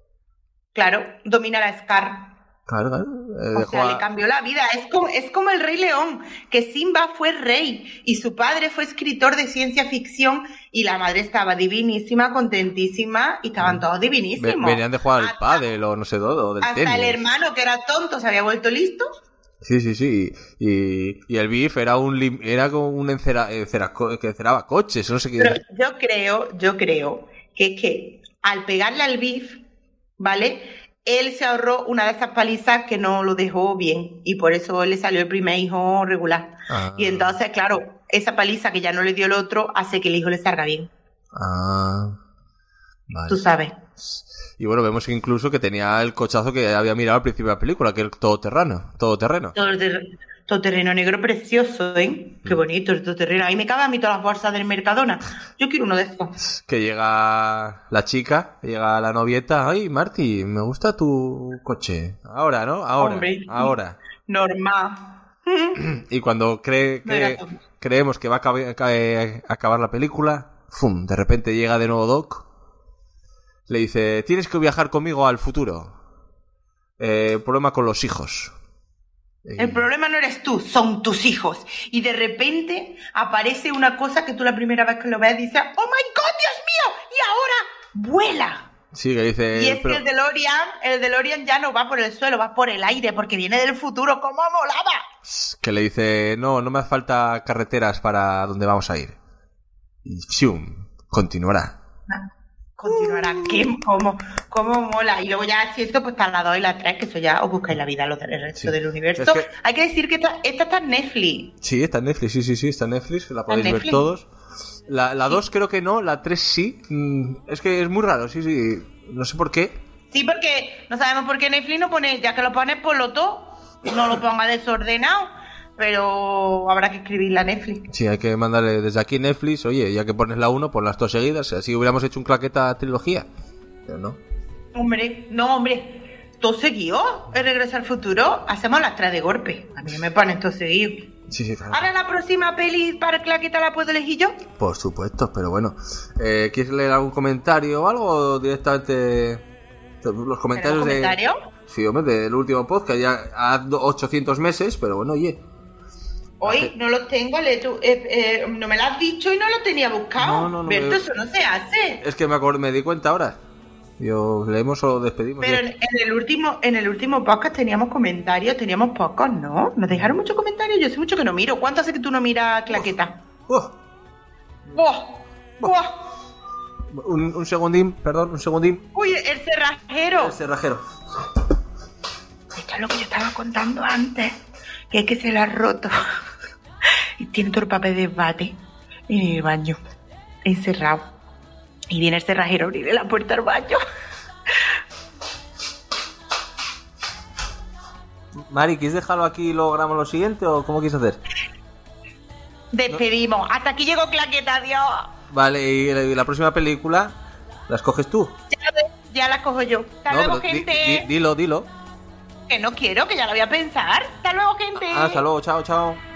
claro, dominar a Scar. Claro, claro. Eh, O dejó sea, a- le cambió la vida. Es como, es como el Rey León, que Simba fue rey y su padre fue escritor de ciencia ficción y la madre estaba divinísima, contentísima y estaban todos Ve- divinísimos. venían de jugar al Hasta- pádel o no sé todo, o del Hasta tenis. el hermano, que era tonto, se había vuelto listo. Sí, sí, sí. Y, y el Beef era un lim- era como un encera, encera- co- que enceraba coches, no sé qué. Pero yo creo, yo creo que es que al pegarle al Beef, ¿vale? Él se ahorró una de esas palizas que no lo dejó bien y por eso le salió el primer hijo regular. Ah. Y entonces, claro, esa paliza que ya no le dio el otro hace que el hijo le salga bien. Ah. Vale. Tú sabes. Y bueno, vemos que incluso que tenía el cochazo que había mirado al principio de la película, que el todoterreno, todoterreno. Todo, ter- todo terreno negro precioso, ¿eh? Qué bonito el todoterreno. Ahí me caben a mí todas las bolsas del Mercadona. Yo quiero uno de estos. Que llega la chica, llega la novieta, ay, Marty, me gusta tu coche. Ahora, ¿no? Ahora, Hombre. ahora. Normal. Y cuando cree, No era cree- tú. creemos que va a acabar, a acabar la película, ¡fum! De repente llega de nuevo Doc. Le dice, tienes que viajar conmigo al futuro. Eh, problema con los hijos. El problema no eres tú, son tus hijos. Y de repente aparece una cosa que tú la primera vez que lo ves dices, ¡Oh my God, Dios mío! Y ahora vuela. Sí, que dice... Y es pero- que el DeLorean, el DeLorean ya no va por el suelo, va por el aire, porque viene del futuro. ¿Cómo molaba? que le dice, no, no me hace falta carreteras para donde vamos a ir. Y ¡fium! Continuará. Continuará. ¿Qué? ¿Cómo? ¿Cómo mola? Y luego ya, si esto, pues está la dos y la tres, que eso ya os buscáis la vida, los del resto Sí. del universo. Es que- Hay que decir que esta, esta está en Netflix. Sí, está en Netflix, sí, sí, sí, está en Netflix, la podéis ver Netflix? todos. La, la dos creo que no, la tres sí. Mm, Es que es muy raro, sí, sí. No sé por qué. Sí, porque no sabemos por qué Netflix no pone, ya que lo pone, ponlo todo. No lo ponga desordenado. Pero habrá que escribirla a Netflix. Sí, hay que mandarle desde aquí Netflix, oye, ya que pones la uno, pon las dos seguidas, así hubiéramos hecho un claqueta trilogía. Pero no. Hombre, no, hombre. Todo seguido. El Regreso al Futuro. Hacemos las tres de golpe. A mí me ponen todo seguido. Sí, sí, claro. Ahora la próxima peli para claqueta la puedo elegir yo. Por supuesto, pero bueno. Eh, ¿Quieres leer algún comentario o algo? O directamente los comentarios de... comentario? Sí, hombre, del último podcast, ya hace ochocientos meses, pero bueno, oye. Hoy no lo tengo, le tu- eh, eh, no me lo has dicho y no lo tenía buscado. No, no, no Berto, me- eso no se hace. Es que me, acor- me di cuenta ahora. Yo, ¿leemos o despedimos? Pero en, en el último, en el último podcast teníamos comentarios, teníamos pocos, ¿no? Nos dejaron muchos comentarios, yo sé mucho que no miro. ¿Cuánto hace que tú no miras claqueta? Oh, ¡Buah! ¡Buah! un, un segundín, perdón, un segundín. ¡Uy, el cerrajero! El cerrajero. Esto es lo que yo estaba contando antes, que es que se lo ha roto. Y tiene todo el papel de bate en el baño, encerrado. Y viene el cerrajero a abrirle la puerta al baño. Mari, ¿quieres dejarlo aquí y luego grabamos lo siguiente o cómo quieres hacer? Despedimos. Hasta aquí llegó claqueta, adiós. Vale, y la, y la próxima película la escoges tú. Ya, ya la cojo yo. Hasta No, luego, pero di- gente. di- dilo, dilo. Que no quiero, que ya la voy a pensar. Hasta luego, gente. Ah, hasta luego, chao, chao.